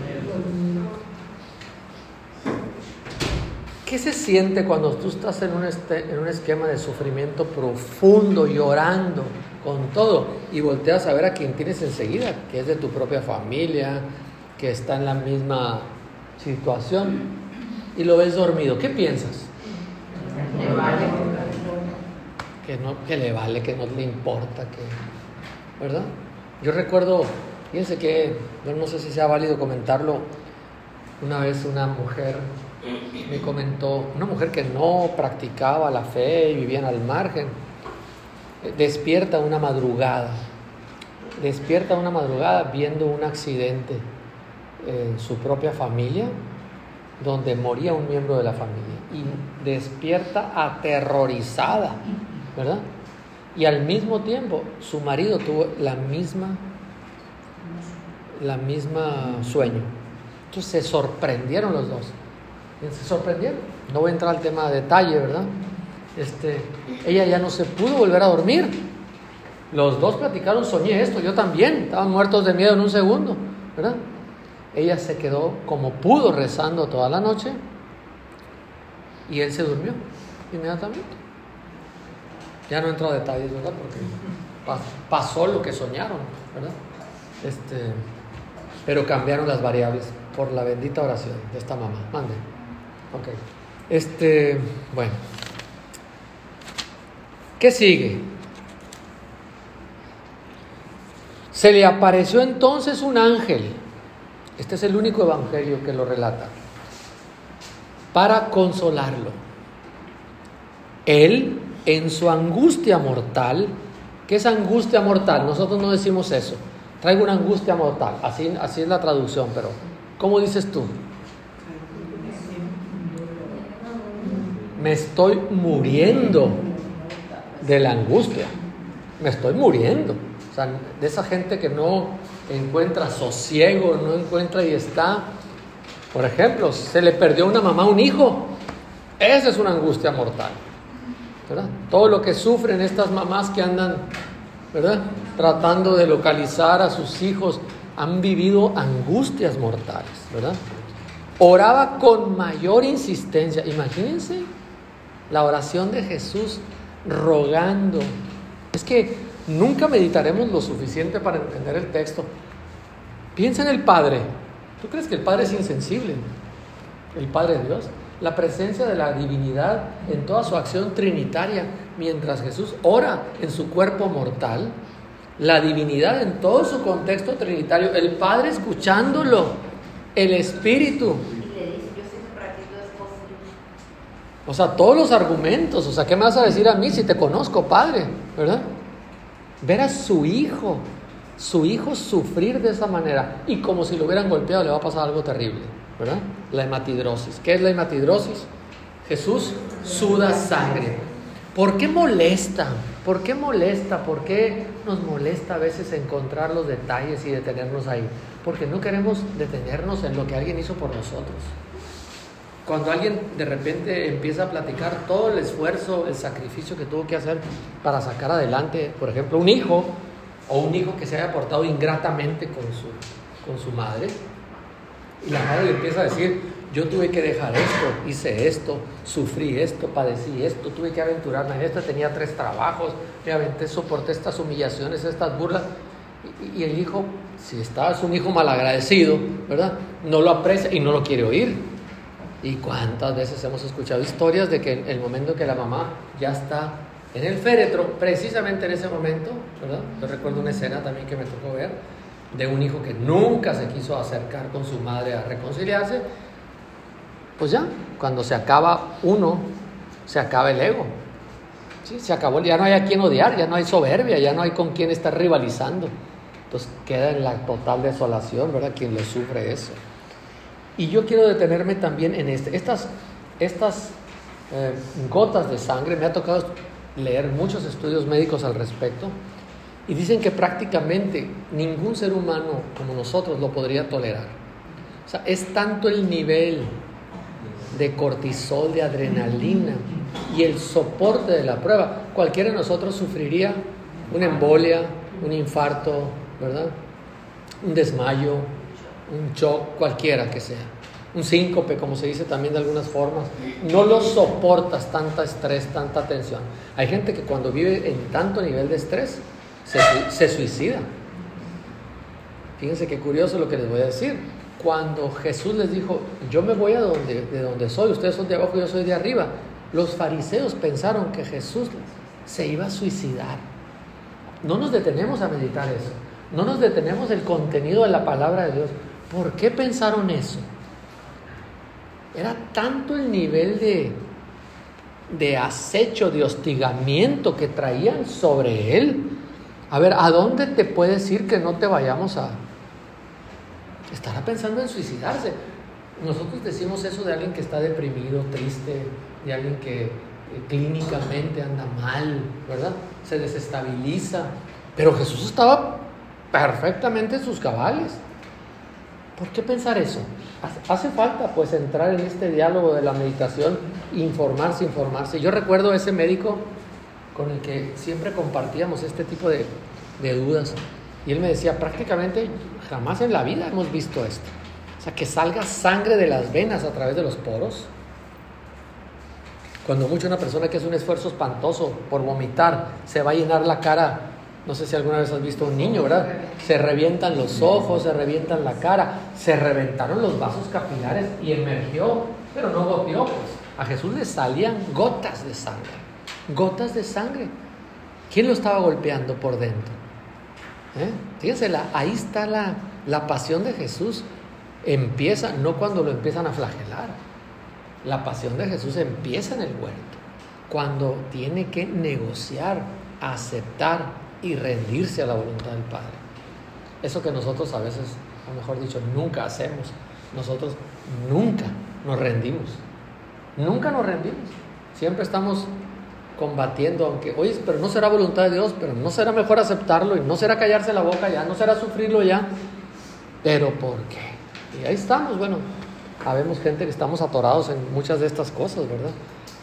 ¿Qué se siente cuando tú estás en un, este, en un esquema de sufrimiento profundo, llorando con todo, y volteas a ver a quien tienes enseguida, que es de tu propia familia, que está en la misma situación, y lo ves dormido? ¿Qué piensas? Le vale. Que, no, que le vale, que no le importa, que, ¿verdad? Yo recuerdo, fíjense que, yo no sé si sea válido comentarlo, Una vez una mujer me comentó, una mujer que no practicaba la fe y vivía al margen, despierta una madrugada, despierta una madrugada viendo un accidente en su propia familia, donde moría un miembro de la familia, y despierta aterrorizada, ¿verdad? Y al mismo tiempo su marido tuvo la misma la misma sueño. Entonces se sorprendieron los dos, se sorprendieron. No voy a entrar al tema de detalle, ¿verdad? Este, ella ya no se pudo volver a dormir. Los dos platicaron, soñé esto, yo también, estaban muertos de miedo en un segundo, ¿verdad? Ella se quedó como pudo rezando toda la noche y él se durmió inmediatamente. Ya no entro a detalles, ¿verdad? Porque pasó lo que soñaron, ¿verdad? Este, pero cambiaron las variables por la bendita oración de esta mamá. Mande. Ok. Este, bueno. ¿Qué sigue? Se le apareció entonces un ángel. Este es el único evangelio que lo relata. Para consolarlo. Él, en su angustia mortal, ¿qué es angustia mortal? Nosotros no decimos eso. Traigo una angustia mortal. Así, así es la traducción, pero ¿cómo dices tú? Me estoy muriendo de la angustia. Me estoy muriendo. O sea, de esa gente que no encuentra sosiego, no encuentra y está. Por ejemplo, se le perdió a una mamá un hijo. Esa es una angustia mortal, ¿verdad? Todo lo que sufren estas mamás que andan, ¿verdad?, tratando de localizar a sus hijos, han vivido angustias mortales, ¿verdad? Oraba con mayor insistencia. Imagínense la oración de Jesús rogando. Es que nunca meditaremos lo suficiente para entender el texto. Piensa en el Padre. ¿Tú crees que el Padre es insensible? El Padre de Dios. La presencia de la divinidad en toda su acción trinitaria, mientras Jesús ora en su cuerpo mortal, la divinidad en todo su contexto trinitario, el Padre escuchándolo, el Espíritu. Y le dice, yo sé que para ti todo es posible. O sea, todos los argumentos. O sea, ¿qué me vas a decir a mí si te conozco, Padre? ¿Verdad? Ver a su hijo, su hijo sufrir de esa manera, y como si lo hubieran golpeado le va a pasar algo terrible, ¿verdad? La hematidrosis. ¿Qué es la hematidrosis? Jesús suda sangre. ¿Por qué molesta? ¿Por qué molesta? ¿Por qué nos molesta a veces encontrar los detalles y detenernos ahí? Porque no queremos detenernos en lo que alguien hizo por nosotros. Cuando alguien de repente empieza a platicar todo el esfuerzo, el sacrificio que tuvo que hacer para sacar adelante, por ejemplo, un hijo, o un hijo que se haya portado ingratamente con su, con su madre, y la madre le empieza a decir, yo tuve que dejar esto, hice esto, sufrí esto, padecí esto, tuve que aventurarme en esto, tenía tres trabajos, me aventé, soporté estas humillaciones, estas burlas, y, y el hijo, si está, es un hijo malagradecido, ¿verdad?, no lo aprecia y no lo quiere oír. ¿Y cuántas veces hemos escuchado historias de que en el momento que la mamá ya está en el féretro, precisamente en ese momento, ¿verdad? Yo recuerdo una escena también que me tocó ver de un hijo que nunca se quiso acercar con su madre a reconciliarse. Pues ya, cuando se acaba uno, se acaba el ego. ¿Sí? Se acabó, ya no hay a quien odiar, ya no hay soberbia, ya no hay con quien estar rivalizando. Entonces queda en la total desolación, ¿verdad?, quien lo sufre eso. Y yo quiero detenerme también en este. Estas, estas eh, gotas de sangre, me ha tocado leer muchos estudios médicos al respecto, y dicen que prácticamente ningún ser humano como nosotros lo podría tolerar. O sea, es tanto el nivel de cortisol, de adrenalina y el soporte de la prueba. Cualquiera de nosotros sufriría una embolia, un infarto, ¿verdad?, un desmayo, un shock, cualquiera que sea, un síncope, como se dice también de algunas formas. No lo soportas, tanta estrés, tanta tensión. Hay gente que cuando vive en tanto nivel de estrés se, se suicida. Fíjense qué curioso lo que les voy a decir. Cuando Jesús les dijo, yo me voy a donde, de donde soy, ustedes son de abajo, yo soy de arriba, los fariseos pensaron que Jesús se iba a suicidar. No nos detenemos a meditar eso, no nos detenemos el contenido de la palabra de Dios. ¿Por qué pensaron eso? Era tanto el nivel de, de acecho, de hostigamiento que traían sobre él. A ver, ¿a dónde te puedes ir que no te vayamos a...? Estará pensando en suicidarse. Nosotros decimos eso de alguien que está deprimido, triste, de alguien que eh, clínicamente anda mal, ¿verdad? Se desestabiliza. Pero Jesús estaba perfectamente en sus cabales. ¿Por qué pensar eso? Hace falta pues entrar en este diálogo de la meditación, informarse, informarse. Yo recuerdo a ese médico con el que siempre compartíamos este tipo de, de dudas. Y él me decía, prácticamente jamás en la vida hemos visto esto. O sea, que salga sangre de las venas a través de los poros. Cuando mucho una persona que hace un esfuerzo espantoso por vomitar, se va a llenar la cara. No sé si alguna vez has visto a un niño, ¿verdad? Se revientan los ojos, se revientan la cara, se reventaron los vasos capilares y emergió, pero no goteó, pues. A Jesús le salían gotas de sangre, gotas de sangre. ¿Quién lo estaba golpeando por dentro? ¿Eh? Fíjense, la, ahí está la, la pasión de Jesús. Empieza, no cuando lo empiezan a flagelar. La pasión de Jesús empieza en el huerto, cuando tiene que negociar, aceptar y rendirse a la voluntad del Padre. Eso que nosotros a veces, o mejor dicho, nunca hacemos. Nosotros nunca nos rendimos. Nunca nos rendimos. Siempre estamos combatiendo, aunque, oye, pero no será voluntad de Dios, pero no será mejor aceptarlo y no será callarse la boca ya, no será sufrirlo ya. Pero ¿por qué? Y ahí estamos, bueno, habemos gente que estamos atorados en muchas de estas cosas, ¿verdad?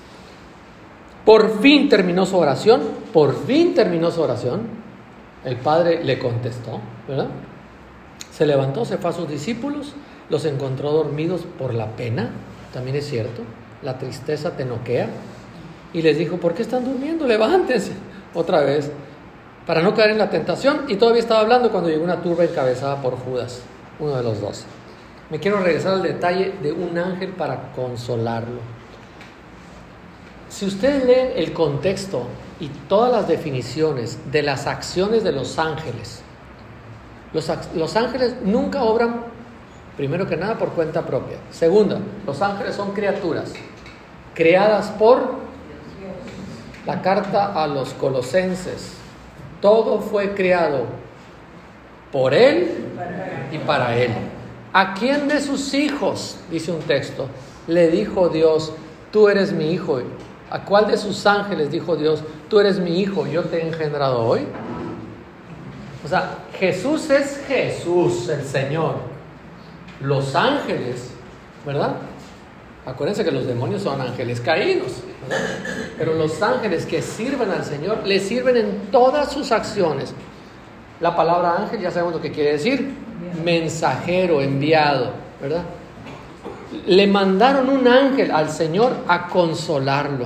Por fin terminó su oración, por fin terminó su oración. El Padre le contestó, ¿verdad? Se levantó, se fue a sus discípulos, los encontró dormidos por la pena, también es cierto, la tristeza te noquea, y les dijo, ¿por qué están durmiendo? Levántense otra vez, para no caer en la tentación. Y todavía estaba hablando cuando llegó una turba encabezada por Judas, uno de los doce. Me quiero regresar al detalle de un ángel para consolarlo. Si ustedes leen el contexto y todas las definiciones de las acciones de los ángeles, los, los ángeles nunca obran, primero que nada, por cuenta propia. Segunda, los ángeles son criaturas creadas por la carta a los Colosenses. Todo fue creado por Él y para Él. ¿A quién de sus hijos, dice un texto, le dijo Dios, tú eres mi hijo? ¿A cuál de sus ángeles dijo Dios, tú eres mi hijo, yo te he engendrado hoy? O sea, Jesús es Jesús, el Señor. Los ángeles, ¿verdad? Acuérdense que los demonios son ángeles caídos, ¿verdad? Pero los ángeles que sirven al Señor, le sirven en todas sus acciones. La palabra ángel ya sabemos lo que quiere decir, mensajero, enviado, ¿verdad? Le mandaron un ángel al Señor a consolarlo.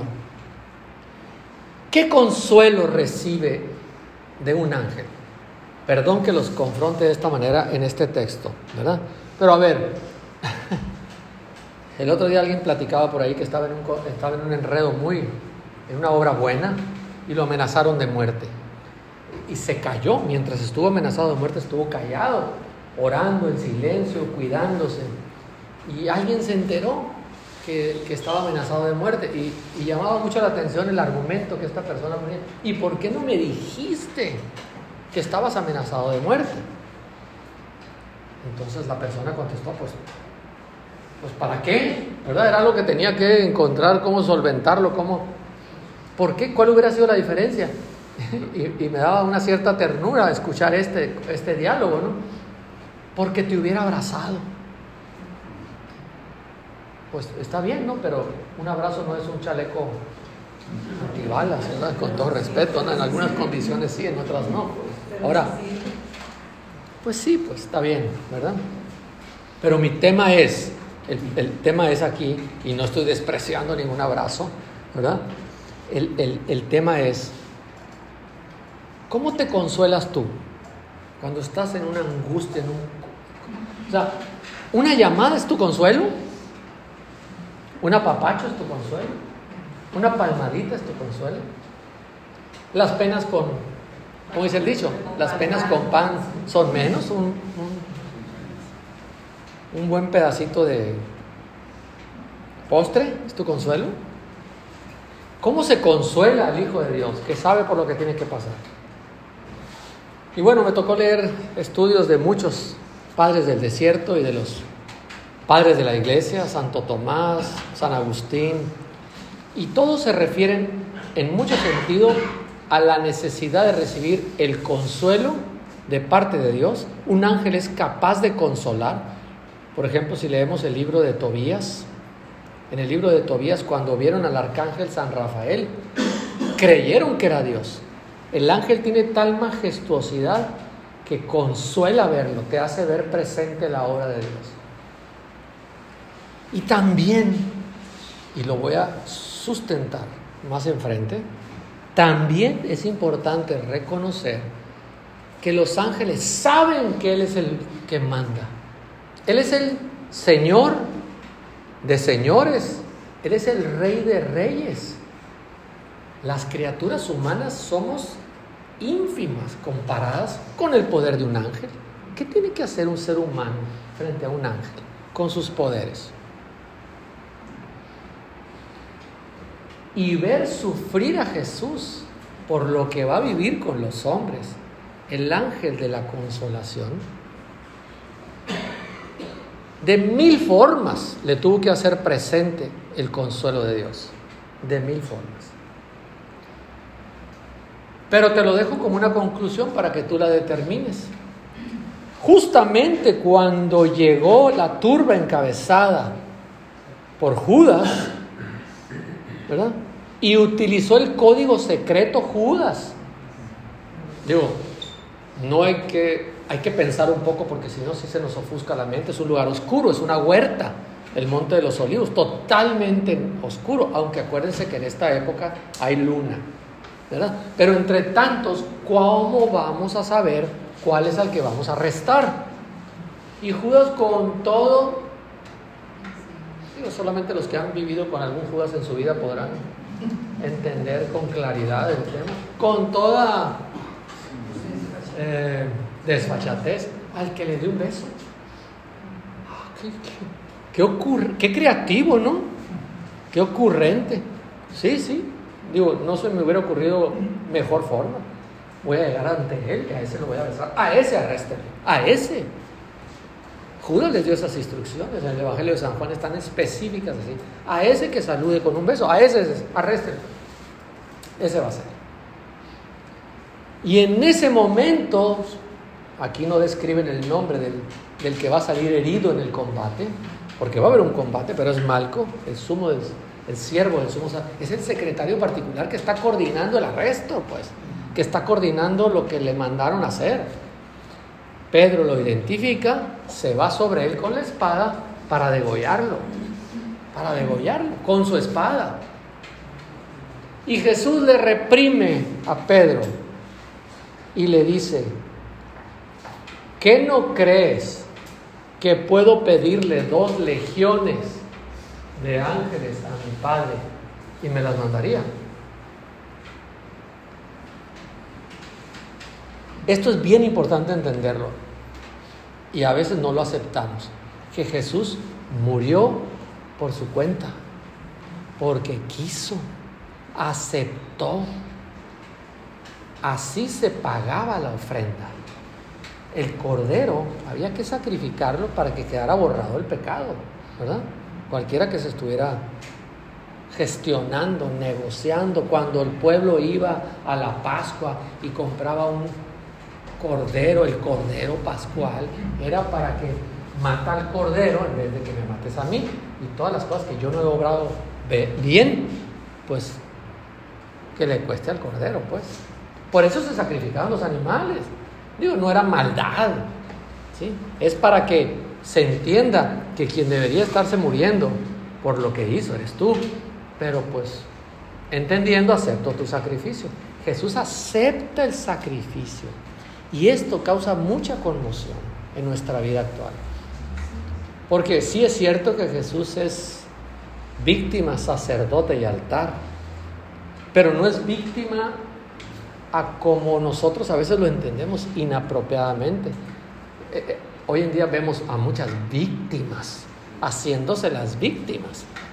¿Qué consuelo recibe de un ángel? Perdón que los confronte de esta manera en este texto, ¿verdad? Pero a ver, el otro día alguien platicaba por ahí que estaba en un, estaba en un enredo muy, en una obra buena, y lo amenazaron de muerte. Y se cayó, mientras estuvo amenazado de muerte, estuvo callado, orando en silencio, cuidándose. Y alguien se enteró que, que estaba amenazado de muerte y, y llamaba mucho la atención el argumento que esta persona ponía. ¿Y por qué no me dijiste que estabas amenazado de muerte? Entonces la persona contestó, pues, pues ¿para qué? ¿Verdad? Era algo que tenía que encontrar cómo solventarlo, cómo... ¿Por qué? ¿Cuál hubiera sido la diferencia? y, y me daba una cierta ternura escuchar este, este diálogo, ¿no? Porque te hubiera abrazado. Pues está bien, ¿no? Pero un abrazo no es un chaleco antibalas, ¿verdad? Con todo respeto, ¿no? En algunas condiciones sí, en otras no. Ahora, pues sí, pues está bien, ¿verdad? Pero mi tema es, el, el tema es aquí, y no estoy despreciando ningún abrazo, ¿verdad? El, el, el tema es, ¿cómo te consuelas tú cuando estás en una angustia, en un... O sea, ¿una llamada es tu consuelo? ¿Un apapacho es tu consuelo? ¿Una palmadita es tu consuelo? Las penas con, como dice el dicho, las penas con pan son menos. Un, un, un buen pedacito de, ¿Postre? ¿Es tu consuelo? ¿Cómo se consuela al Hijo de Dios que sabe por lo que tiene que pasar? Y bueno, me tocó leer estudios de muchos padres del desierto y de los padres de la iglesia, Santo Tomás, San Agustín, y todos se refieren en mucho sentido a la necesidad de recibir el consuelo de parte de Dios. Un ángel es capaz de consolar. Por ejemplo, si leemos el libro de Tobías, en el libro de Tobías, cuando vieron al arcángel San Rafael, creyeron que era Dios. El ángel tiene tal majestuosidad que consuela verlo, te hace ver presente la obra de Dios. Y también, y lo voy a sustentar más enfrente, también es importante reconocer que los ángeles saben que Él es el que manda. Él es el Señor de señores, Él es el Rey de reyes. Las criaturas humanas somos ínfimas comparadas con el poder de un ángel. ¿Qué tiene que hacer un ser humano frente a un ángel con sus poderes? Y ver sufrir a Jesús por lo que va a vivir con los hombres, el ángel de la consolación, de mil formas le tuvo que hacer presente el consuelo de Dios, de mil formas. Pero te lo dejo como una conclusión para que tú la determines. Justamente cuando llegó la turba encabezada por Judas, ¿verdad? Y utilizó el código secreto Judas. Digo, no hay que, hay que pensar un poco porque si no, sí se nos ofusca la mente. Es un lugar oscuro, es una huerta, el Monte de los Olivos, totalmente oscuro. Aunque acuérdense que en esta época hay luna, ¿verdad? Pero entre tantos, ¿cómo vamos a saber cuál es al que vamos a arrestar? Y Judas con todo, digo, solamente los que han vivido con algún Judas en su vida podrán entender con claridad el tema, con toda eh, desfachatez, al que le dio un beso. Ah, qué, qué, qué, ocurre, qué creativo, ¿no? Qué ocurrente. Sí, sí. Digo, no se me hubiera ocurrido mejor forma. Voy a llegar ante él y a ese lo voy a besar. A ese arréstenlo. A ese. Judas les dio esas instrucciones. En el Evangelio de San Juan están específicas así. A ese que salude con un beso. A ese arréstenlo. Ese va a ser. Y en ese momento, aquí no describen el nombre del, del que va a salir herido en el combate, porque va a haber un combate, pero es Malco, el sumo del el siervo del sumo, es el secretario particular que está coordinando el arresto, pues, que está coordinando lo que le mandaron hacer. Pedro lo identifica, se va sobre él con la espada para degollarlo, para degollarlo con su espada. Y Jesús le reprime a Pedro y le dice: ¿qué no crees que puedo pedirle dos legiones de ángeles a mi Padre y me las mandaría? Esto es bien importante entenderlo y a veces no lo aceptamos, que Jesús murió por su cuenta, porque quiso, aceptó. Así se pagaba la ofrenda. El cordero había que sacrificarlo para que quedara borrado el pecado, ¿verdad? Cualquiera que se estuviera gestionando, negociando, cuando el pueblo iba a la Pascua y compraba un cordero, el cordero pascual, era para que mata al cordero en vez de que me mates a mí. Y todas las cosas que yo no he obrado bien, pues que le cueste al cordero, pues. Por eso se sacrificaban los animales. Digo, no era maldad, ¿sí? Es para que se entienda que quien debería estarse muriendo por lo que hizo eres tú. Pero pues, entendiendo, acepto tu sacrificio. Jesús acepta el sacrificio. Y esto causa mucha conmoción en nuestra vida actual. Porque sí es cierto que Jesús es víctima, sacerdote y altar. Pero no es víctima a como nosotros a veces lo entendemos inapropiadamente. Eh, eh, hoy en día vemos a muchas víctimas haciéndose las víctimas.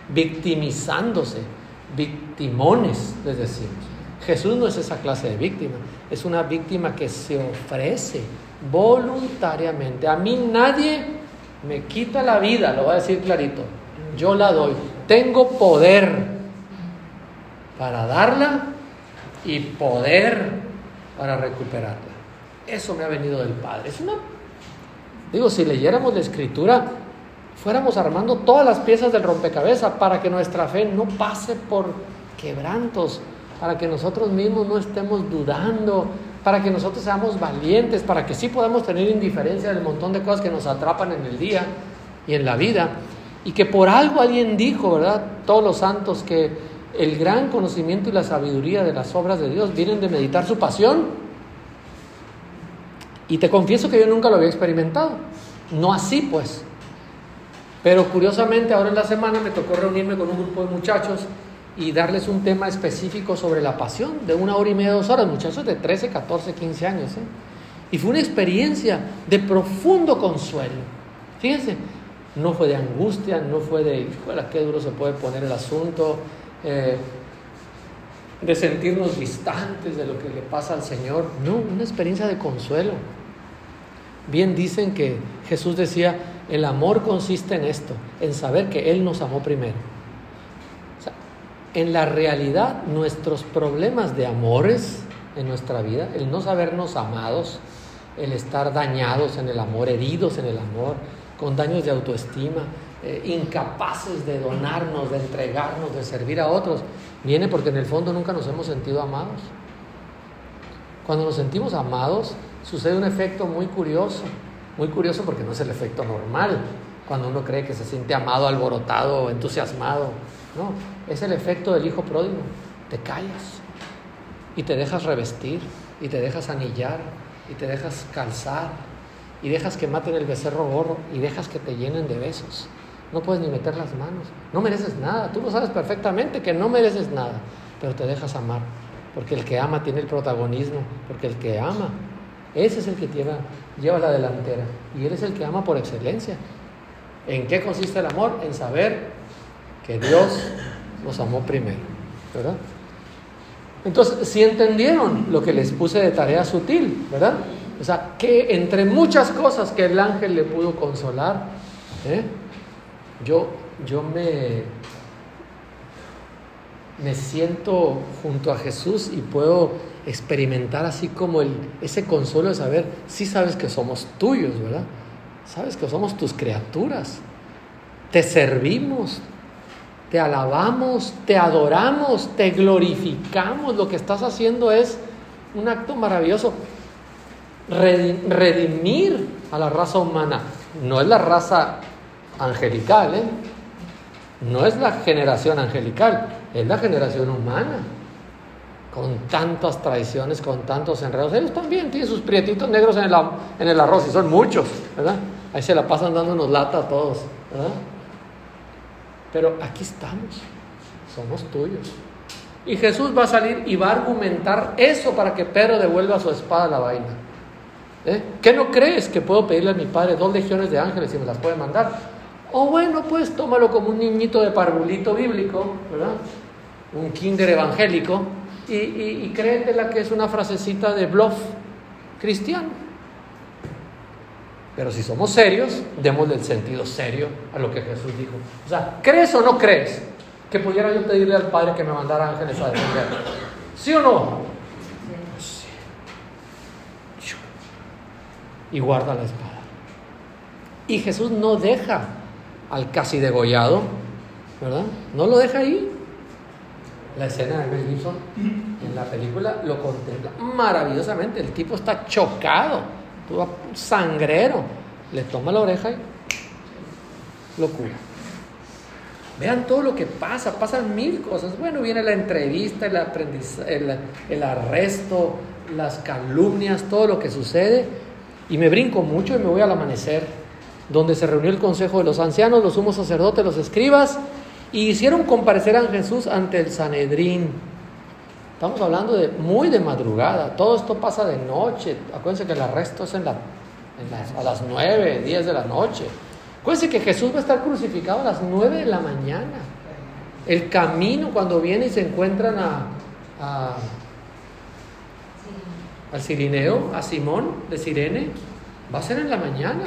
victimizándose, victimones, les decimos. Jesús no es esa clase de víctima, es una víctima que se ofrece voluntariamente. A mí nadie me quita la vida, lo voy a decir clarito, yo la doy. Tengo poder para darla y poder para recuperarla. Eso me ha venido del Padre. Es una, digo, si leyéramos la Escritura, fuéramos armando todas las piezas del rompecabezas para que nuestra fe no pase por quebrantos, para que nosotros mismos no estemos dudando, para que nosotros seamos valientes, para que sí podamos tener indiferencia del montón de cosas que nos atrapan en el día y en la vida, y que por algo alguien dijo, ¿verdad? Todos los santos, que el gran conocimiento y la sabiduría de las obras de Dios vienen de meditar su pasión. Y te confieso que yo nunca lo había experimentado, no así pues. Pero curiosamente ahora en la semana me tocó reunirme con un grupo de muchachos y darles un tema específico sobre la pasión, de una hora y media, dos horas, muchachos de trece, catorce, quince años, ¿eh? Y fue una experiencia de profundo consuelo. Fíjense, no fue de angustia, no fue de, híjole, qué duro se puede poner el asunto, eh, de sentirnos distantes de lo que le pasa al Señor. No, una experiencia de consuelo. Bien dicen que Jesús decía, el amor consiste en esto, en saber que Él nos amó primero. O sea, en la realidad, nuestros problemas de amores en nuestra vida, el no sabernos amados, el estar dañados en el amor, heridos en el amor, con daños de autoestima, eh, incapaces de donarnos, de entregarnos, de servir a otros, viene porque en el fondo nunca nos hemos sentido amados. Cuando nos sentimos amados, sucede un efecto muy curioso, muy curioso porque no es el efecto normal, cuando uno cree que se siente amado, alborotado, entusiasmado. No, es el efecto del hijo pródigo. Te callas y te dejas revestir y te dejas anillar y te dejas calzar y dejas que maten el becerro gordo y dejas que te llenen de besos. No puedes ni meter las manos, no mereces nada, tú lo sabes perfectamente que no mereces nada, pero te dejas amar, porque el que ama tiene el protagonismo, porque el que ama, ese es el que lleva, lleva la delantera, y eres el que ama por excelencia. ¿En qué consiste el amor? En saber que Dios nos amó primero, ¿verdad? Entonces, si entendieron lo que les puse de tarea sutil, ¿verdad? O sea, que entre muchas cosas que el ángel le pudo consolar, ¿eh? yo, yo me, me siento junto a Jesús y puedo experimentar así como el, ese consuelo de saber, sí sabes que somos tuyos, ¿verdad? Sabes que somos tus criaturas, te servimos, te alabamos, te adoramos, te glorificamos. Lo que estás haciendo es un acto maravilloso. Redimir a la raza humana. No es la raza angelical, ¿eh? No es la generación angelical, es la generación humana. Con tantas traiciones, con tantos enredos. Ellos también tienen sus prietitos negros en el, en el arroz, y son muchos, ¿verdad? Ahí se la pasan dándonos lata a todos, ¿verdad? Pero aquí estamos, somos tuyos. Y Jesús va a salir y va a argumentar eso para que Pedro devuelva su espada a la vaina. ¿Eh? ¿Qué no crees que puedo pedirle a mi Padre dos legiones de ángeles y me las puede mandar? O bueno, pues tómalo como un niñito de parvulito bíblico, ¿verdad? Un kinder evangélico, y, y, y créetela que es una frasecita de bluff cristiano. Pero si somos serios, démosle el sentido serio a lo que Jesús dijo. O sea, ¿crees o no crees que pudiera yo pedirle al Padre que me mandara ángeles a defenderme? ¿Sí o no? Sí. Y guarda la espada. Y Jesús no deja al casi degollado, ¿verdad? No lo deja ahí. La escena de Mel Gibson en la película lo contempla maravillosamente. El tipo está chocado, todo sangrero, le toma la oreja y lo cura. Vean todo lo que pasa, pasan mil cosas. Bueno, viene la entrevista, el aprendizaje, el, el arresto, las calumnias, todo lo que sucede. Y me brinco mucho y me voy al amanecer, donde se reunió el consejo de los ancianos, los sumos sacerdotes, los escribas, y hicieron comparecer a Jesús ante el Sanedrín. Estamos hablando de muy de madrugada, todo esto pasa de noche. Acuérdense que el arresto es en la, en las, a las nueve, diez de la noche. Acuérdense que Jesús va a estar crucificado a las nueve de la mañana. El camino cuando viene y se encuentran a, a al Cirineo, a Simón de Cirene, va a ser en la mañana.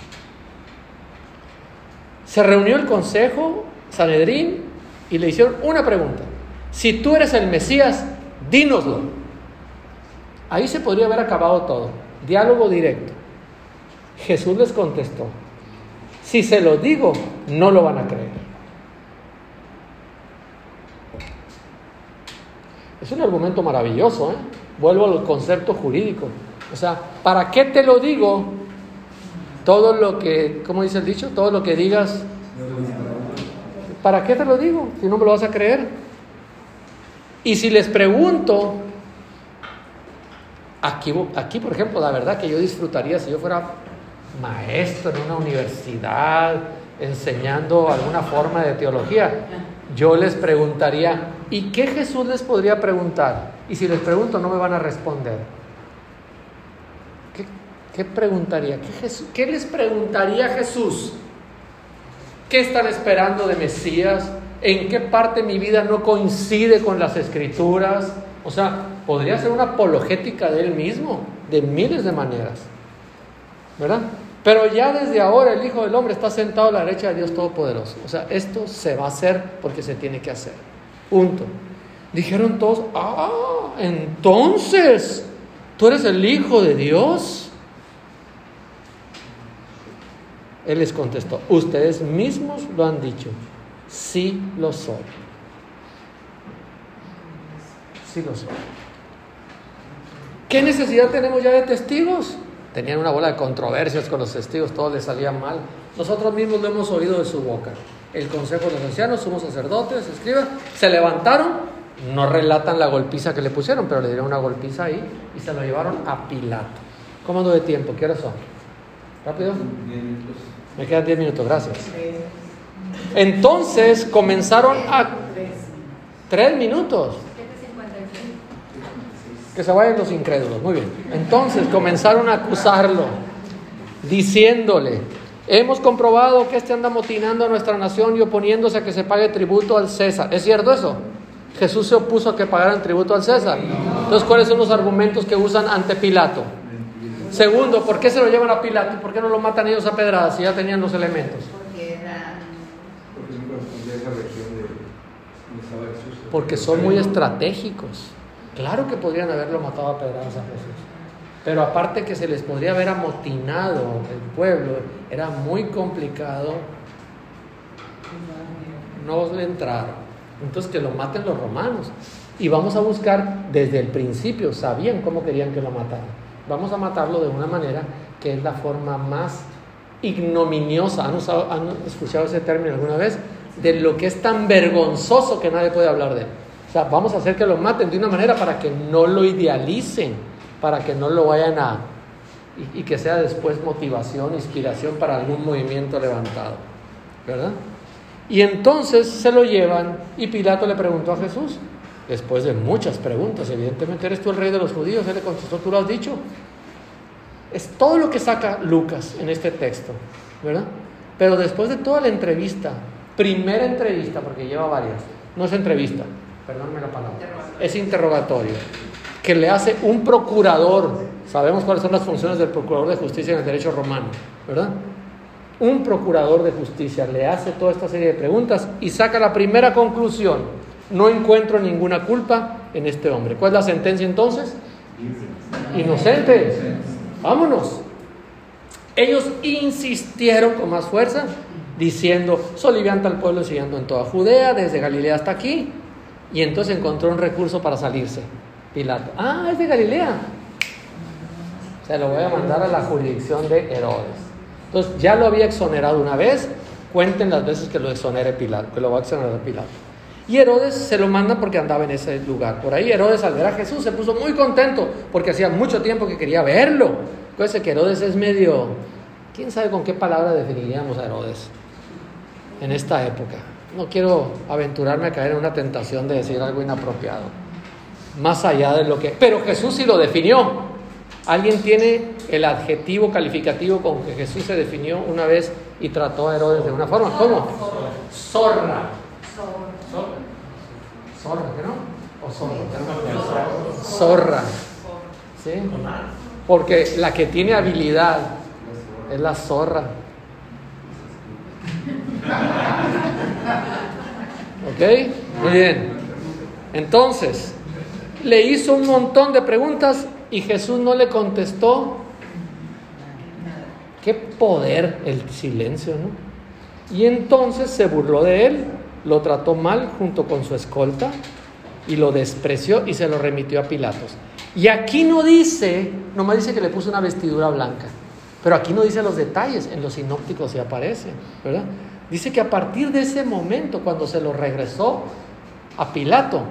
Se reunió el consejo, Sanedrín, y le hicieron una pregunta: si tú eres el Mesías, dínoslo. Ahí se podría haber acabado todo, diálogo directo. Jesús les contestó: si se lo digo, no lo van a creer. Es un argumento maravilloso, ¿eh? Vuelvo al concepto jurídico. O sea, ¿para qué te lo digo? Todo lo que, ¿cómo dice el dicho? Todo lo que digas, ¿para qué te lo digo? Si no me lo vas a creer. Y si les pregunto, aquí, aquí por ejemplo, la verdad que yo disfrutaría si yo fuera maestro en una universidad, enseñando alguna forma de teología. Yo les preguntaría, ¿y qué Jesús les podría preguntar? Y si les pregunto, no me van a responder. ¿Qué, qué preguntaría? ¿Qué, Jesús, ¿Qué les preguntaría Jesús? ¿Qué están esperando de Mesías? ¿En qué parte de mi vida no coincide con las Escrituras? O sea, podría ser una apologética de él mismo, de miles de maneras, ¿verdad? Pero ya desde ahora el Hijo del Hombre está sentado a la derecha de Dios Todopoderoso. O sea, esto se va a hacer porque se tiene que hacer. Punto. Dijeron todos: ah, entonces, ¿tú eres el Hijo de Dios? Él les contestó: ustedes mismos lo han dicho. Sí lo soy. Sí lo soy. ¿Qué necesidad tenemos ya de testigos? Tenían una bola de controversias con los testigos, todo les salía mal. Nosotros mismos lo hemos oído de su boca. El consejo de los ancianos, sumos sacerdotes, escribas, se levantaron, no relatan la golpiza que le pusieron, pero le dieron una golpiza ahí y se lo llevaron a Pilato. ¿Cómo ando de tiempo? ¿Qué horas son? ¿Rápido? Me quedan diez minutos, gracias. Entonces comenzaron a... Tres minutos. Que se vayan los incrédulos. Muy bien. Entonces comenzaron a acusarlo, diciéndole: hemos comprobado que este anda amotinando a nuestra nación y oponiéndose a que se pague tributo al César. ¿Es cierto eso? Jesús se opuso a que pagaran tributo al César. Entonces, ¿cuáles son los argumentos que usan ante Pilato? Segundo, ¿por qué se lo llevan a Pilato? ¿Y por qué no lo matan ellos a pedradas si ya tenían los elementos? Porque son muy estratégicos. Claro que podrían haberlo matado a pedradas a Jesús, pero aparte que se les podría haber amotinado el pueblo, era muy complicado, no le entraron. Entonces, que lo maten los romanos. Y vamos a buscar desde el principio, sabían cómo querían que lo mataran. Vamos a matarlo de una manera que es la forma más ignominiosa. ¿Han, usado, han escuchado ese término alguna vez? De lo que es tan vergonzoso que nadie puede hablar de él. O sea, vamos a hacer que lo maten de una manera para que no lo idealicen, para que no lo vayan a... Y, y que sea después motivación, inspiración para algún movimiento levantado, ¿verdad? Y entonces se lo llevan y Pilato le preguntó a Jesús, después de muchas preguntas, evidentemente: ¿eres tú el rey de los judíos? Él le contestó: tú lo has dicho. Es todo lo que saca Lucas en este texto, ¿verdad? Pero después de toda la entrevista, primera entrevista, porque lleva varias, no es entrevista, perdónme la palabra, es interrogatorio, que le hace un procurador. Sabemos cuáles son las funciones del procurador de justicia en el derecho romano, ¿verdad? Un procurador de justicia le hace toda esta serie de preguntas y saca la primera conclusión: no encuentro ninguna culpa en este hombre. ¿Cuál es la sentencia entonces? Inocente. Vámonos. Ellos insistieron con más fuerza, diciendo: solivianta al pueblo siguiendo en toda Judea, desde Galilea hasta aquí. Y entonces encontró un recurso para salirse. Pilato: ah, es de Galilea, se lo voy a mandar a la jurisdicción de Herodes. Entonces ya lo había exonerado una vez, cuenten las veces que lo exonere Pilato, que lo va a exonerar Pilato. Y Herodes se lo manda porque andaba en ese lugar. Por ahí Herodes, al ver a Jesús, se puso muy contento porque hacía mucho tiempo que quería verlo. Acuérdense que Herodes es medio... ¿Quién sabe con qué palabra definiríamos a Herodes en esta época? No quiero aventurarme a caer en una tentación de decir algo inapropiado, más allá de lo que... Pero Jesús sí lo definió. ¿Alguien tiene el adjetivo calificativo con que Jesús se definió una vez y trató a Herodes de una forma? ¿Cómo? Zorra. Zorra, ¿qué no? O zorra. Zorra. ¿Sí? Porque la que tiene habilidad es la zorra. ¿Ok? Muy bien. Entonces, le hizo un montón de preguntas y Jesús no le contestó. Qué poder el silencio, ¿no? Y entonces se burló de él, lo trató mal junto con su escolta y lo despreció y se lo remitió a Pilatos. Y aquí no dice, nomás dice que le puso una vestidura blanca, pero aquí no dice los detalles, en los sinópticos sí aparece, ¿verdad? Dice que a partir de ese momento, cuando se lo regresó a Pilato,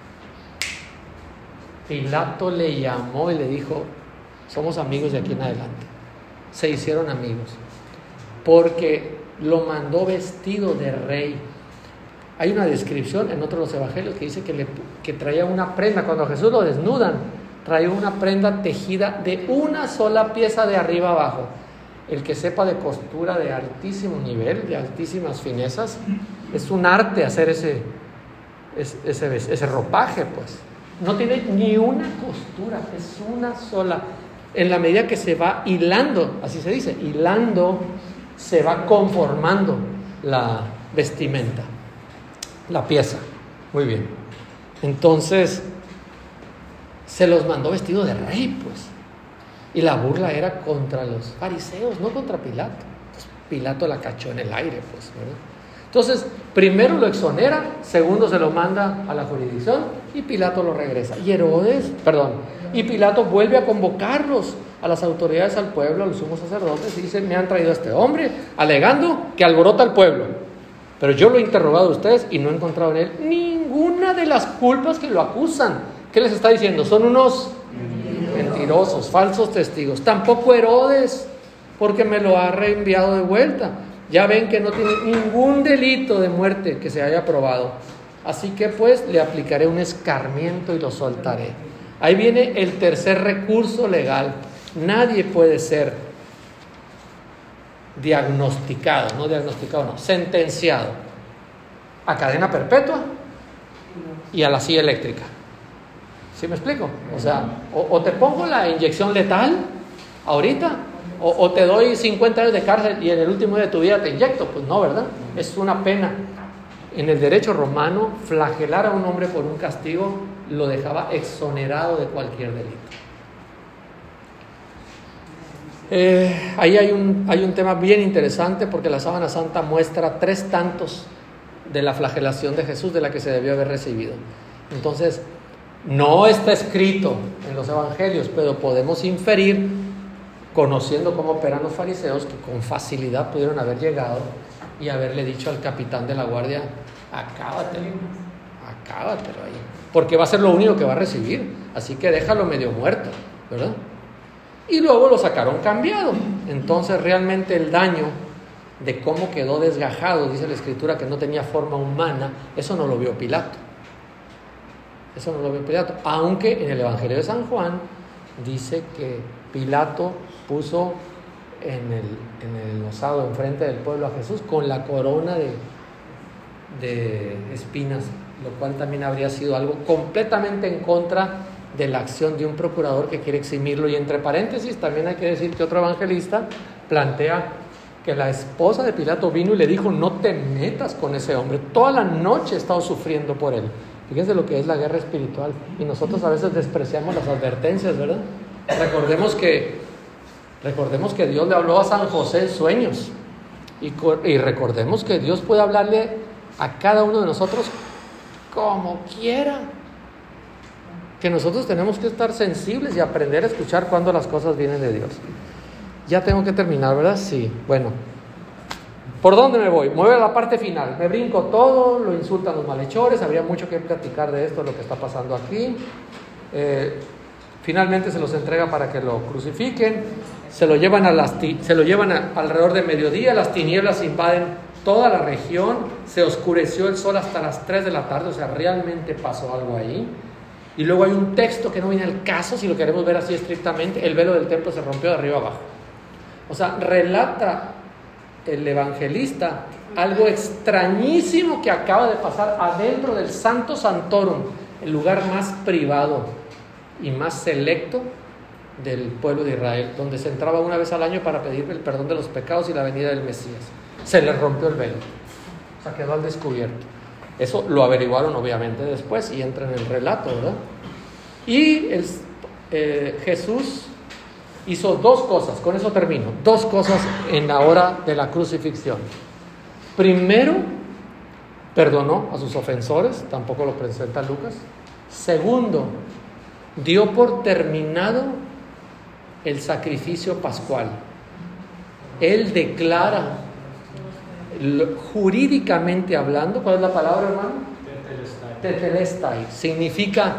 Pilato le llamó y le dijo, somos amigos de aquí en adelante. Se hicieron amigos, porque lo mandó vestido de rey. Hay una descripción en otro de los evangelios que dice que, le, que traía una prenda, cuando a Jesús lo desnudan, traía una prenda tejida de una sola pieza de arriba abajo. El que sepa de costura de altísimo nivel, de altísimas finezas, es un arte hacer ese, ese, ese, ese ropaje, pues. No tiene ni una costura, es una sola. En la medida que se va hilando, así se dice, hilando, se va conformando la vestimenta, la pieza. Muy bien. Entonces, se los mandó vestido de rey, pues. Y la burla era contra los fariseos, no contra Pilato. Entonces, Pilato la cachó en el aire, pues, ¿verdad? Entonces, primero lo exonera, segundo se lo manda a la jurisdicción y Pilato lo regresa. Y Herodes, perdón, y Pilato vuelve a convocarlos a las autoridades, al pueblo, a los sumos sacerdotes, y dice, me han traído a este hombre, alegando que alborota al pueblo. Pero yo lo he interrogado a ustedes y no he encontrado en él ninguna de las culpas que lo acusan. ¿Qué les está diciendo? Son unos mentirosos, falsos testigos. Tampoco Herodes, porque me lo ha reenviado de vuelta. Ya ven que no tiene ningún delito de muerte que se haya probado. Así que pues le aplicaré un escarmiento y lo soltaré. Ahí viene el tercer recurso legal. Nadie puede ser diagnosticado, no diagnosticado, no, sentenciado a cadena perpetua y a la silla eléctrica. ¿Sí me explico? O sea, o, o te pongo la inyección letal ahorita, o, o te doy cincuenta años de cárcel y en el último día de tu vida te inyecto. Pues no, ¿verdad? Es una pena. En el derecho romano, flagelar a un hombre por un castigo lo dejaba exonerado de cualquier delito. Eh, ahí hay un, hay un tema bien interesante, porque la Sábana Santa muestra tres tantos de la flagelación de Jesús de la que se debió haber recibido. Entonces, no está escrito en los evangelios, pero podemos inferir, conociendo cómo operan los fariseos, que con facilidad pudieron haber llegado y haberle dicho al capitán de la guardia, acábatelo, acábatelo ahí, porque va a ser lo único que va a recibir, así que déjalo medio muerto, ¿verdad? Y luego lo sacaron cambiado. Entonces realmente el daño de cómo quedó desgajado, dice la Escritura que no tenía forma humana, eso no lo vio Pilato. Eso no lo vio Pilato. Aunque en el Evangelio de San Juan dice que Pilato puso en el, en el osado enfrente del pueblo a Jesús con la corona de, de espinas, lo cual también habría sido algo completamente en contra de la acción de un procurador que quiere eximirlo. Y entre paréntesis también hay que decir que otro evangelista plantea que la esposa de Pilato vino y le dijo, no te metas con ese hombre, toda la noche he estado sufriendo por él. Fíjense lo que es la guerra espiritual, y nosotros a veces despreciamos las advertencias, ¿verdad? Recordemos que recordemos que Dios le habló a San José en sueños, y, y recordemos que Dios puede hablarle a cada uno de nosotros como quiera. Que nosotros tenemos que estar sensibles y aprender a escuchar cuando las cosas vienen de Dios. Ya tengo que terminar, ¿verdad? Sí, bueno. ¿Por dónde me voy? Me voy a la parte final. Me brinco todo, lo insultan los malhechores. Habría mucho que platicar de esto, lo que está pasando aquí. Eh, finalmente se los entrega para que lo crucifiquen. Se lo llevan, a las ti- se lo llevan a, alrededor de mediodía. Las tinieblas invaden toda la región. Se oscureció el sol hasta las tres de la tarde. O sea, realmente pasó algo ahí. Y luego hay un texto que no viene al caso, si lo queremos ver así estrictamente. El velo del templo se rompió de arriba abajo. O sea, relata el evangelista algo extrañísimo que acaba de pasar adentro del Santo Santorum, el lugar más privado y más selecto del pueblo de Israel, donde se entraba una vez al año para pedir el perdón de los pecados y la venida del Mesías. Se le rompió el velo, o sea, quedó al descubierto. Eso lo averiguaron obviamente después y entra en el relato, ¿verdad? Y el, eh, Jesús hizo dos cosas, con eso termino, dos cosas en la hora de la crucifixión. Primero, perdonó a sus ofensores, tampoco lo presenta Lucas. Segundo, dio por terminado el sacrificio pascual. Él declara, jurídicamente hablando, ¿cuál es la palabra, hermano? Tetelestai. Significa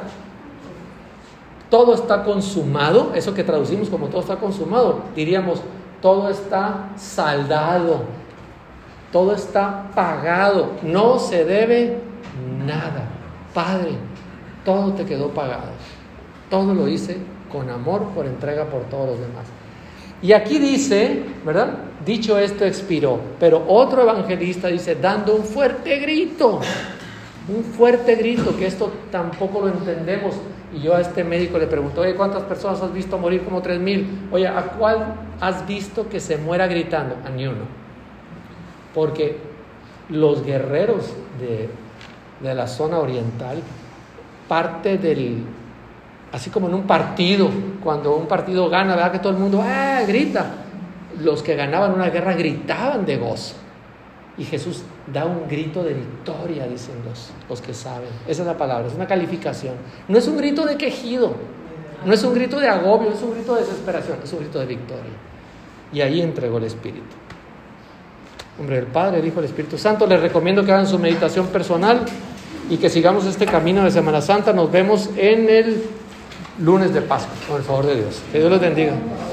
todo está consumado. Eso que traducimos como todo está consumado, diríamos todo está saldado, todo está pagado, no se debe nada. Padre, todo te quedó pagado, todo lo hice con amor por entrega por todos los demás. Y aquí dice, ¿verdad? Dicho esto expiró, pero otro evangelista dice, dando un fuerte grito, un fuerte grito, que esto tampoco lo entendemos. Y yo a este médico le pregunto, oye, ¿cuántas personas has visto morir? Como tres mil. Oye, ¿a cuál has visto que se muera gritando? A ni uno. Porque los guerreros de, de la zona oriental, parte del, así como en un partido, cuando un partido gana, ¿verdad? Que todo el mundo ¡ah! Grita. Los que ganaban una guerra gritaban de gozo. Y Jesús da un grito de victoria, dicen los, los que saben. Esa es la palabra, es una calificación. No es un grito de quejido, no es un grito de agobio, es un grito de desesperación, es un grito de victoria. Y ahí entregó el Espíritu. Hombre, el Padre, el Hijo, el Espíritu Santo. Les recomiendo que hagan su meditación personal y que sigamos este camino de Semana Santa. Nos vemos en el lunes de Pascua, con el favor de Dios. Que Dios los bendiga.